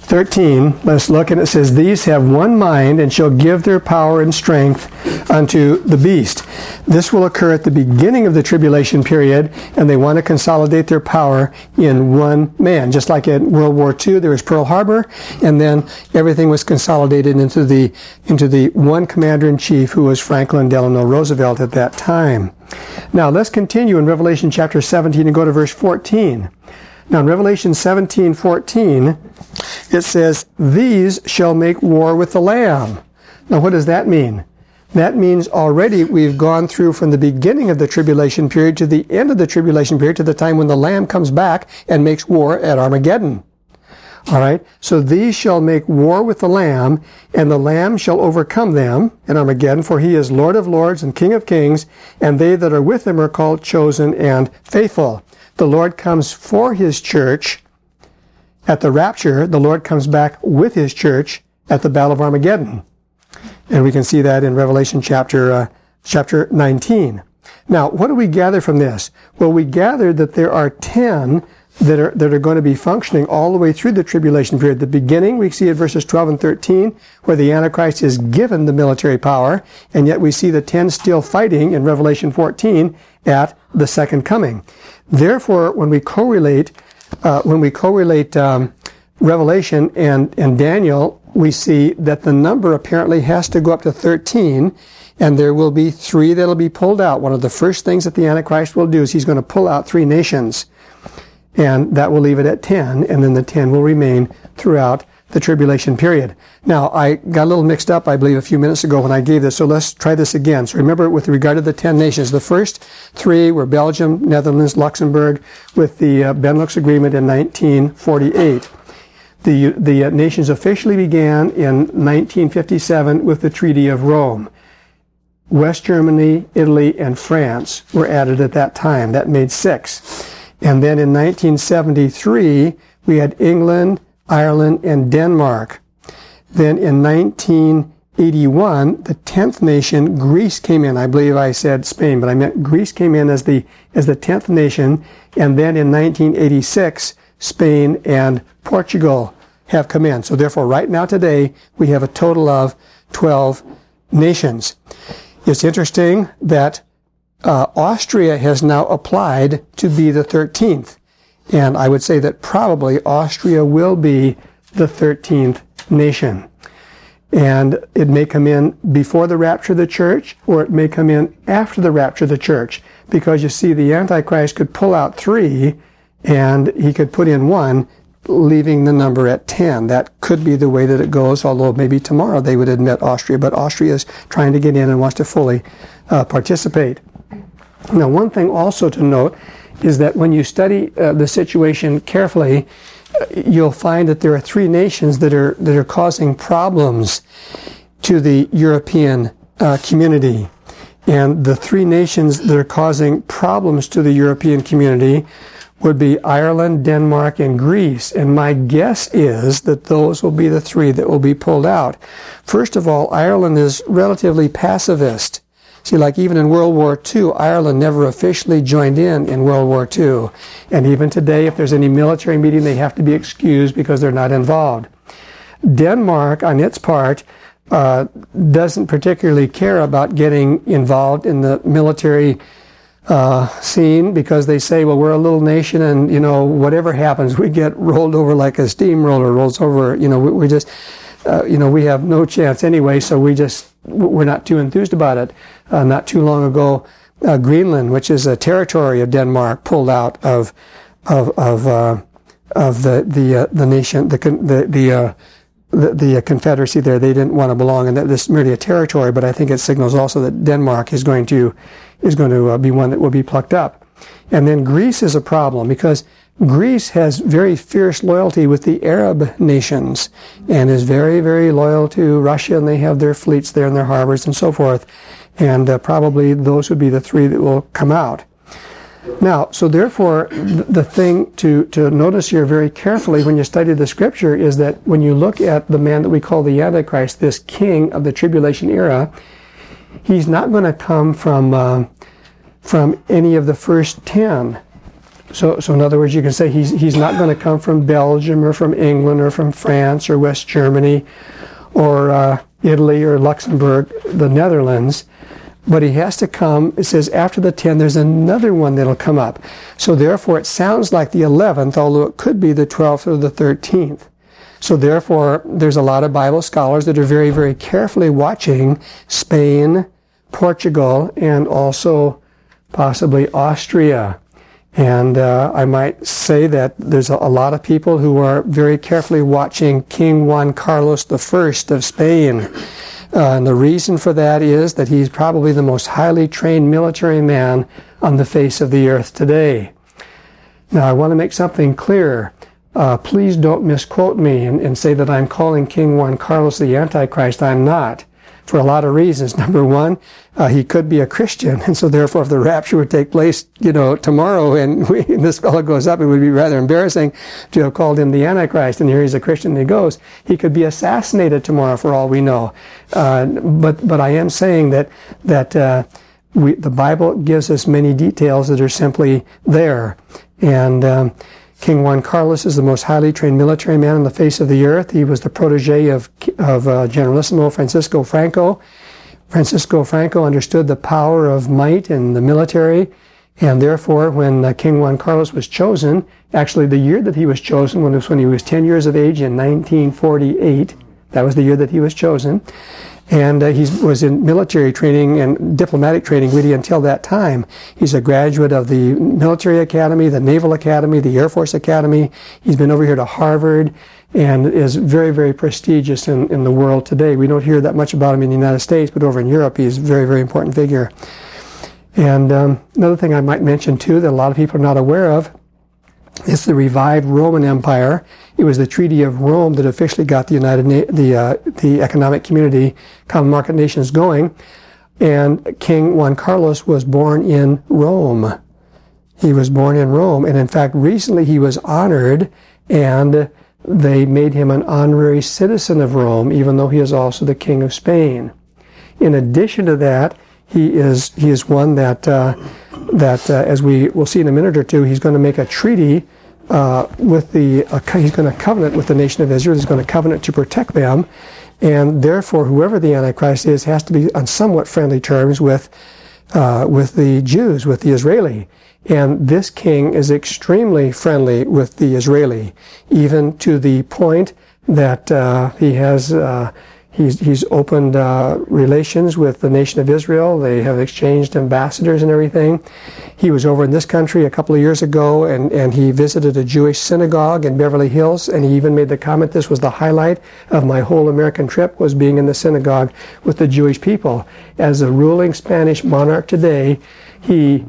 13, let's look, and it says, these have one mind and shall give their power and strength unto the beast. This will occur at the beginning of the tribulation period, and they want to consolidate their power in one man. Just like in World War II, there was Pearl Harbor, and then everything was consolidated into the one commander-in-chief, who was Franklin Delano Roosevelt at that time. Now, let's continue in Revelation chapter 17 and go to verse 14. Now, in Revelation 17:14, it says, these shall make war with the Lamb. Now, what does that mean? That means already we've gone through from the beginning of the tribulation period to the end of the tribulation period to the time when the Lamb comes back and makes war at Armageddon. All right, so these shall make war with the Lamb, and the Lamb shall overcome them in Armageddon, for he is Lord of lords and King of kings, and they that are with him are called chosen and faithful. The Lord comes for his church at the rapture. The Lord comes back with his church at the Battle of Armageddon. And we can see that in Revelation chapter 19. Now, what do we gather from this? Well, we gather that there are 10 that are going to be functioning all the way through the tribulation period. The beginning, we see at verses 12 and 13, where the Antichrist is given the military power, and yet we see the 10 still fighting in Revelation 14 at the second coming. Therefore, when we correlate Revelation and Daniel, we see that the number apparently has to go up to 13, and there will be 3 that will be pulled out. One of the first things that the Antichrist will do is he's going to pull out 3 nations. And that will leave it at 10, and then the 10 will remain throughout the tribulation period. Now, I got a little mixed up, I believe, a few minutes ago when I gave this, so let's try this again. So remember, with regard to the 10 nations, the first 3 were Belgium, Netherlands, Luxembourg, with the Benelux Agreement in 1948. The nations officially began in 1957 with the Treaty of Rome. West Germany, Italy, and France were added at that time. That made 6. And then in 1973, we had England, Ireland, and Denmark. Then in 1981, the 10th nation, Greece, came in. I believe I said Spain, but I meant Greece came in as the 10th nation. And then in 1986, Spain and Portugal have come in. So therefore, right now today, we have a total of 12 nations. It's interesting that Austria has now applied to be the 13th. And I would say that probably Austria will be the 13th nation. And it may come in before the rapture of the church, or it may come in after the rapture of the church. Because you see, the Antichrist could pull out 3, and he could put in 1, leaving the number at 10. That could be the way that it goes, although maybe tomorrow they would admit Austria. But Austria is trying to get in and wants to fully participate. Now, one thing also to note is that when you study the situation carefully, you'll find that there are 3 nations that are causing problems to the European community. And the 3 nations that are causing problems to the European community would be Ireland, Denmark, and Greece. And my guess is that those will be the 3 that will be pulled out. First of all, Ireland is relatively pacifist. See, like even in World War II, Ireland never officially joined in World War II. And even today, if there's any military meeting, they have to be excused because they're not involved. Denmark, on its part, doesn't particularly care about getting involved in the military scene, because they say, well, we're a little nation, and, you know, whatever happens, we get rolled over like a steamroller rolls over. You know, we just, we have no chance anyway, so we're not too enthused about it. Not too long ago, Greenland, which is a territory of Denmark, pulled out of the nation, the confederacy there. They didn't want to belong, and this is merely a territory. But I think it signals also that Denmark is going to be one that will be plucked up. And then Greece is a problem, because Greece has very fierce loyalty with the Arab nations and is very, very loyal to Russia, and they have their fleets there and their harbors and so forth. And probably those would be the 3 that will come out. Now, so therefore, the thing to notice here very carefully when you study the Scripture is that when you look at the man that we call the Antichrist, this king of the tribulation era, he's not going to come from any of the first 10 So in other words, you can say he's not going to come from Belgium or from England or from France or West Germany or Italy or Luxembourg, the Netherlands. But he has to come, it says after the 10, there's another one that'll come up. So therefore, it sounds like the 11th, although it could be the 12th or the 13th. So therefore, there's a lot of Bible scholars that are very, very carefully watching Spain, Portugal, and also possibly Austria. And I might say that there's a lot of people who are very carefully watching King Juan Carlos I of Spain. And the reason for that is that he's probably the most highly trained military man on the face of the earth today. Now, I want to make something clear. Please don't misquote me and say that I'm calling King Juan Carlos the Antichrist. I'm not, for a lot of reasons. Number one, he could be a Christian, and so therefore if the rapture would take place, tomorrow and this fellow goes up, it would be rather embarrassing to have called him the Antichrist, and here he's a Christian and he goes. He could be assassinated tomorrow for all we know. But I am saying that the Bible gives us many details that are simply there. And King Juan Carlos is the most highly trained military man on the face of the earth. He was the protege of Generalissimo Francisco Franco. Francisco Franco understood the power of might in the military, and therefore when King Juan Carlos was chosen, actually the year that he was chosen was when he was 10 years of age in 1948. That was the year that he was chosen. And he was in military training and diplomatic training really until that time. He's a graduate of the Military Academy, the Naval Academy, the Air Force Academy. He's been over here to Harvard and is very, very prestigious in the world today. We don't hear that much about him in the United States, but over in Europe he's a very, very important figure. And another thing I might mention too that a lot of people are not aware of is the revived Roman Empire. It was the Treaty of Rome that officially got the Economic Community, Common Market Nations going. And King Juan Carlos was born in Rome. He was born in Rome. And in fact, recently he was honored, and they made him an honorary citizen of Rome, even though he is also the King of Spain. In addition to that, he is one that as we will see in a minute or two, he's going to make a treaty he's going to covenant with the nation of Israel. He's going to covenant to protect them, and therefore, whoever the Antichrist is has to be on somewhat friendly terms with the Jews, with the Israeli. And this king is extremely friendly with the Israeli, even to the point that he's opened relations with the nation of Israel. They have exchanged ambassadors and everything. He was over in this country a couple of years ago, and he visited a Jewish synagogue in Beverly Hills, and he even made the comment, this was the highlight of my whole American trip, was being in the synagogue with the Jewish people. As a ruling Spanish monarch today, he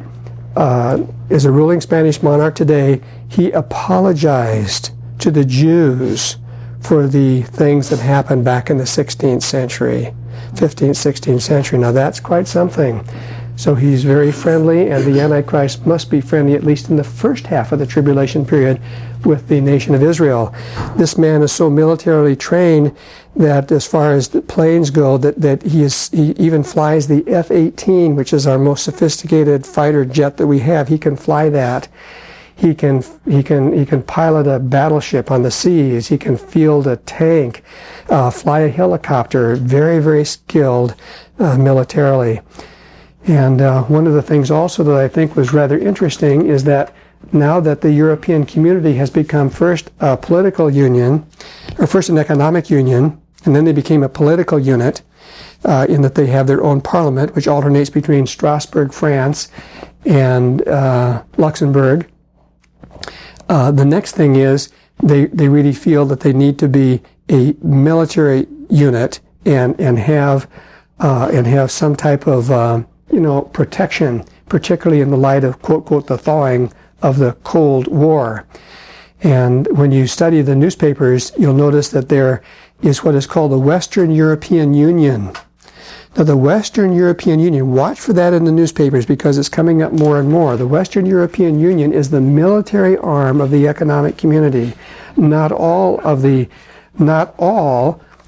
apologized to the Jews for the things that happened back in the 16th century, 15th, 16th century. Now that's quite something. So he's very friendly, and the Antichrist must be friendly, at least in the first half of the tribulation period, with the nation of Israel. This man is so militarily trained that as far as the planes go, that he even flies the F-18, which is our most sophisticated fighter jet that we have. He can fly that. He can pilot a battleship on the seas. He can field a tank, fly a helicopter. Very, very skilled militarily. And one of the things also that I think was rather interesting is that now that the European community has become first a political union, or first an economic union, and then they became a political unit, in that they have their own parliament, which alternates between Strasbourg, France, and Luxembourg. The next thing is they really feel that they need to be a military unit and have some type of protection, particularly in the light of quote quote the thawing of the Cold War. And when you study the newspapers, you'll notice that there is what is called the Western European Union. Now, the Western European Union, watch for that in the newspapers because it's coming up more and more. The Western European Union is the military arm of the economic community. Not all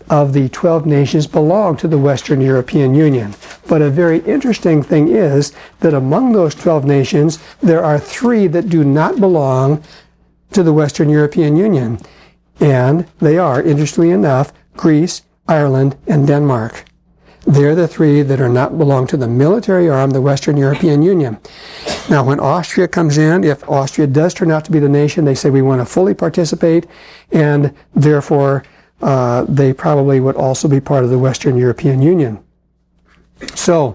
of the 12 nations belong to the Western European Union. But a very interesting thing is that among those 12 nations, there are 3 that do not belong to the Western European Union. And they are, interestingly enough, Greece, Ireland, and Denmark. They're the 3 that are not belong to the military arm of the Western European Union. Now, when Austria comes in, if Austria does turn out to be the nation, they say we want to fully participate, and therefore they probably would also be part of the Western European Union. So,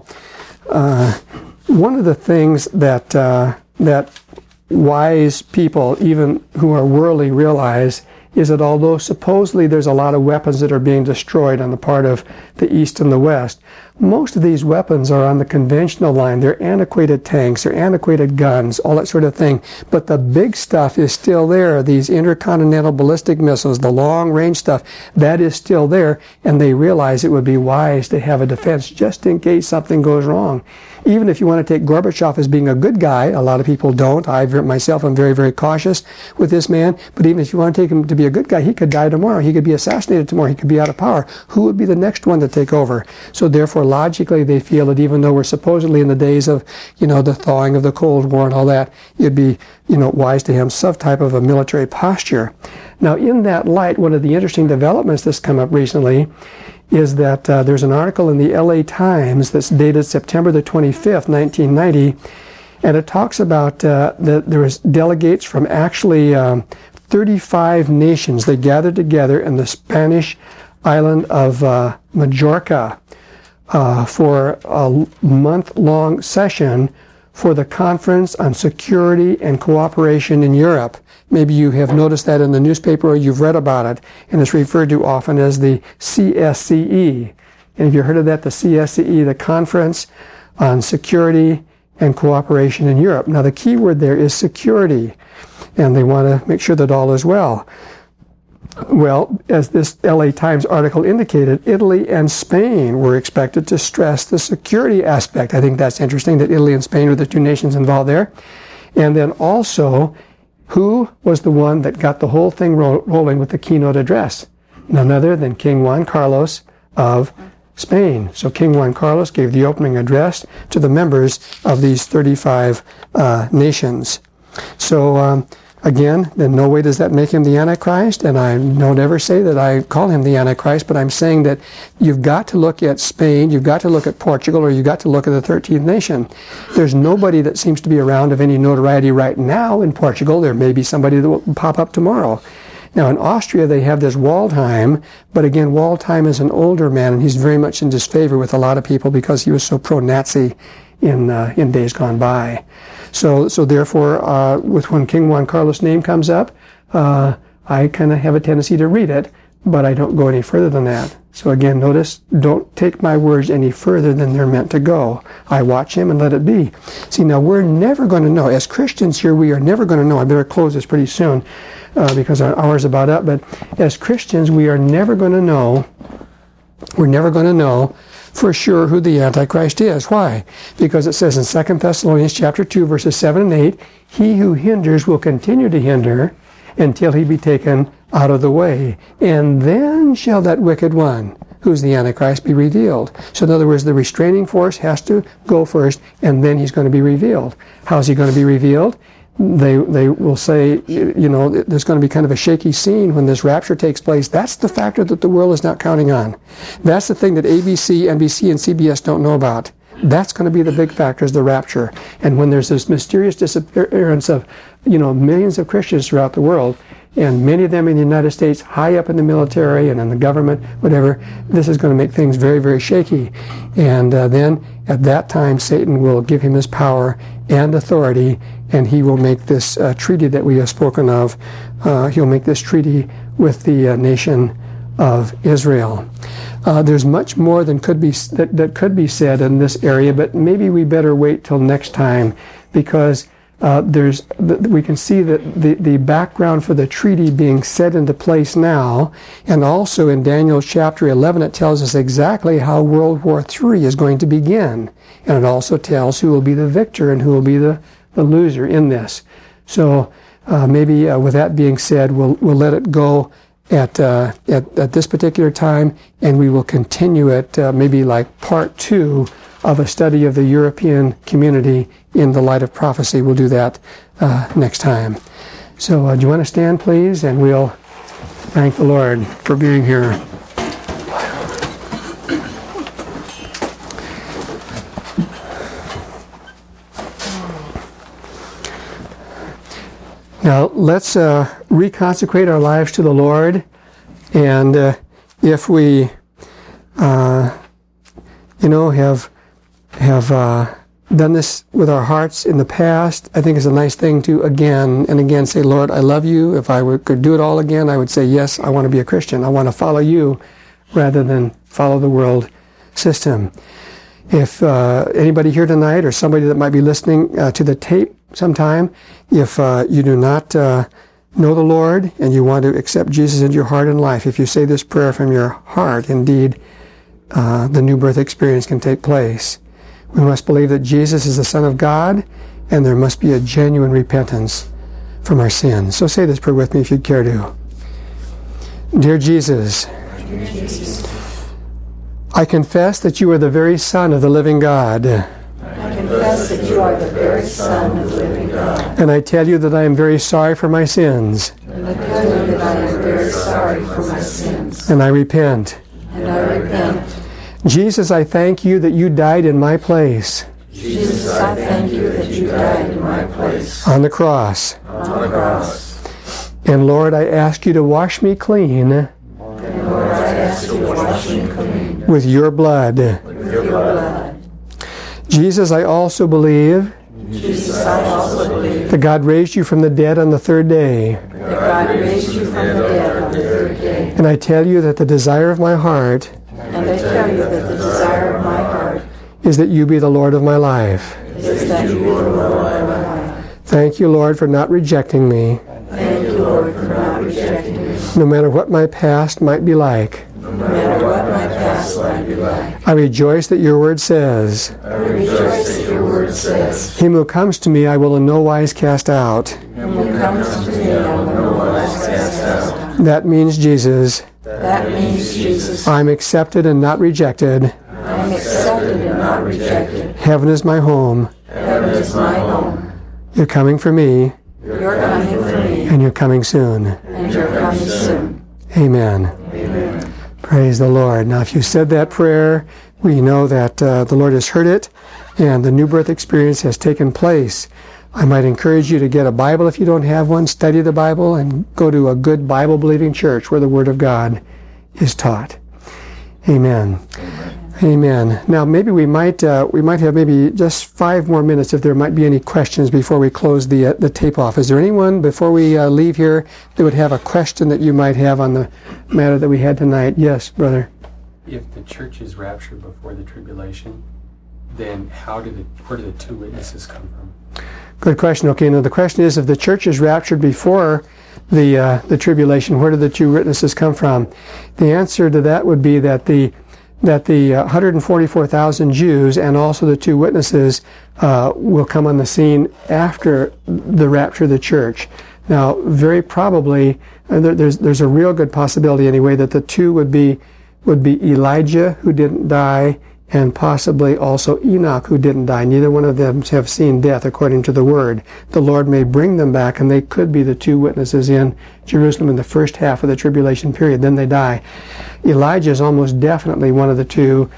one of the things that that wise people, even who are worldly, realize is that although supposedly there's a lot of weapons that are being destroyed on the part of the East and the West, most of these weapons are on the conventional line. They're antiquated tanks, they're antiquated guns, all that sort of thing. But the big stuff is still there. These intercontinental ballistic missiles, the long-range stuff, that is still there. And they realize it would be wise to have a defense just in case something goes wrong. Even if you want to take Gorbachev as being a good guy, a lot of people don't. I myself am very, very cautious with this man. But even if you want to take him to be a good guy, he could die tomorrow. He could be assassinated tomorrow. He could be out of power. Who would be the next one to take over? So therefore, logically, they feel that even though we're supposedly in the days of, the thawing of the Cold War and all that, it'd be, wise to have some type of a military posture. Now, in that light, one of the interesting developments that's come up recently is that there's an article in the LA Times that's dated September the 25th, 1990, and it talks about that there was delegates from actually 35 nations. They gathered together in the Spanish island of Majorca for a month-long session for the Conference on Security and Cooperation in Europe. Maybe you have noticed that in the newspaper or you've read about it, and it's referred to often as the CSCE. And if you heard of that, the CSCE, the Conference on Security and Cooperation in Europe. Now, the key word there is security, and they want to make sure that all is well. Well, as this LA Times article indicated, Italy and Spain were expected to stress the security aspect. I think that's interesting that Italy and Spain were the 2 nations involved there. And then also, who was the one that got the whole thing rolling with the keynote address? None other than King Juan Carlos of Spain. So King Juan Carlos gave the opening address to the members of these 35 nations. So again, in no way does that make him the Antichrist, and I don't ever say that I call him the Antichrist, but I'm saying that you've got to look at Spain, you've got to look at Portugal, or you've got to look at the 13th nation. There's nobody that seems to be around of any notoriety right now in Portugal. There may be somebody that will pop up tomorrow. Now, in Austria, they have this Waldheim, but again, Waldheim is an older man, and he's very much in disfavor with a lot of people because he was so pro-Nazi in days gone by. So therefore, with when King Juan Carlos' name comes up, I kind of have a tendency to read it, but I don't go any further than that. So again, notice, don't take my words any further than they're meant to go. I watch him and let it be. See, now we're never going to know. As Christians here, we are never going to know. I better close this pretty soon because our hour's about up. But as Christians, we are never going to know. We're never going to know for sure who the Antichrist is. Why? Because it says in 2 Thessalonians chapter 2, verses 7 and 8, he who hinders will continue to hinder until he be taken out of the way. And then shall that wicked one, who's the Antichrist, be revealed. So in other words, the restraining force has to go first, and then he's going to be revealed. How's he going to be revealed? They will say, there's going to be kind of a shaky scene when this rapture takes place. That's the factor that the world is not counting on. That's the thing that ABC, NBC, and CBS don't know about. That's going to be the big factor, is the rapture. And when there's this mysterious disappearance of, millions of Christians throughout the world, and many of them in the United States, high up in the military and in the government, whatever, this is going to make things very, very shaky. And then at that time, Satan will give him his power and authority, and he will make this treaty that we have spoken of. He'll make this treaty with the nation of Israel. There's much more than that could be said in this area, but maybe we better wait till next time, because we can see that the background for the treaty being set into place now, and also in Daniel chapter 11 it tells us exactly how World War III is going to begin, and it also tells who will be the victor and who will be the loser in this. So maybe with that being said, we'll let it go at this particular time, and we will continue it maybe like part 2 of a study of the European community in the light of prophecy. We'll do that next time. So do you want to stand, please? And we'll thank the Lord for being here. Now, let's reconsecrate our lives to the Lord, and if we, have done this with our hearts in the past, I think it's a nice thing to again and again say, Lord, I love you. If I could do it all again, I would say, yes, I want to be a Christian. I want to follow you rather than follow the world system. If anybody here tonight or somebody that might be listening to the tape sometime, if you do not know the Lord and you want to accept Jesus into your heart and life, if you say this prayer from your heart, indeed, the new birth experience can take place. We must believe that Jesus is the Son of God, and there must be a genuine repentance from our sins. So say this prayer with me if you'd care to. Dear Jesus, I confess that you are the very Son of the living God. I confess that you are the very Son of the living God. And I tell you that I am very sorry for my sins. And I tell you that I am very sorry for my sins. And I repent. And I repent. Jesus, I thank you that you died in my place. Jesus, I thank you that you died in my place. On the cross. On the cross. And Lord, I ask you to wash me clean. And Lord, I ask you to wash me clean. With your blood. With your blood. Jesus, I also believe. Jesus, I also believe. That God raised you from the dead on the third day. That God raised you from the dead on the third day. And I tell you that the desire of my heart. And I tell you that the desire of my heart is that you be the Lord of my life. Is that you be the Lord of my life. Thank you, Lord, for not rejecting me. Thank you, Lord, for not rejecting me. No matter what my past might be like. No matter what my past might be like. I rejoice that your word says. I rejoice that your word says. Him who comes to me I will in no wise cast out. Him who comes to me I will in no wise cast out. That means Jesus. That means Jesus. I'm accepted and not rejected. I'm accepted and not rejected. Heaven is my home. Heaven is my home. You're coming for me. You're coming for me. And you're coming soon. And you're coming soon. Amen. Amen. Praise the Lord. Now, if you said that prayer, we know that the Lord has heard it, and the new birth experience has taken place. I might encourage you to get a Bible if you don't have one, study the Bible, and go to a good Bible-believing church where the Word of God is taught. Amen. Amen. Now, maybe we might have maybe just 5 more minutes if there might be any questions before we close the tape off. Is there anyone before we leave here that would have a question that you might have on the matter that we had tonight? Yes, brother. If the church is raptured before the tribulation, then where do the 2 witnesses come from? Good question. Okay, now the question is, if the church is raptured before the tribulation, where do the 2 witnesses come from? The answer to that would be that the 144,000 Jews and also the 2 witnesses will come on the scene after the rapture of the church. Now, very probably, there's a real good possibility anyway that the 2 would be Elijah, who didn't die, and possibly also Enoch, who didn't die. Neither one of them have seen death according to the Word. The Lord may bring them back, and they could be the 2 witnesses in Jerusalem in the first half of the tribulation period. Then they die. Elijah is almost definitely one of the 2.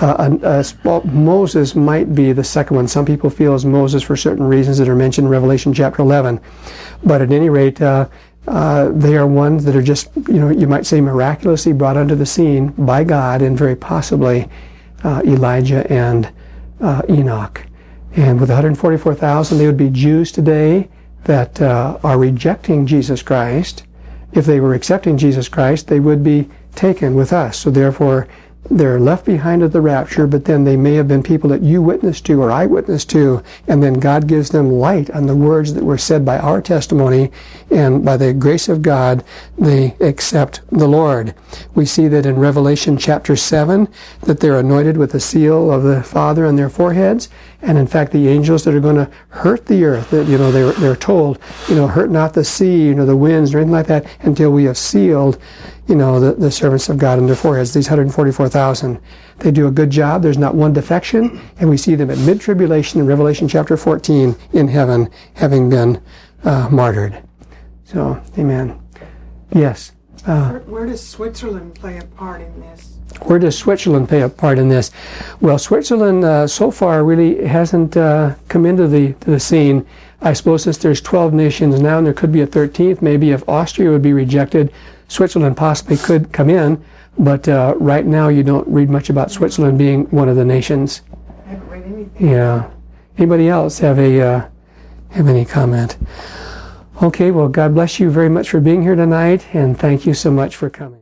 Moses might be the second one. Some people feel as Moses for certain reasons that are mentioned in Revelation chapter 11. But at any rate, they are ones that are just, you might say miraculously brought onto the scene by God, and very possibly Elijah and Enoch. And with 144,000, they would be Jews today that are rejecting Jesus Christ. If they were accepting Jesus Christ, they would be taken with us. So therefore, they're left behind at the rapture, but then they may have been people that you witnessed to or I witnessed to, and then God gives them light on the words that were said by our testimony, and by the grace of God, they accept the Lord. We see that in Revelation chapter 7, that they're anointed with the seal of the Father on their foreheads, and in fact the angels that are going to hurt the earth, that they're told, hurt not the sea, the winds or anything like that, until we have sealed the servants of God on their foreheads, these 144,000. They do a good job. There's not one defection, and we see them at mid-tribulation in Revelation chapter 14 in heaven, having been martyred. So, amen. Yes? Where does Switzerland play a part in this? Where does Switzerland play a part in this? Well, Switzerland so far really hasn't come into the scene. I suppose since there's 12 nations now, and there could be a 13th, maybe if Austria would be rejected, Switzerland possibly could come in, but right now you don't read much about Switzerland being one of the nations. I haven't read anything. Yeah. Anybody else have any comment? Okay, well, God bless you very much for being here tonight, and thank you so much for coming.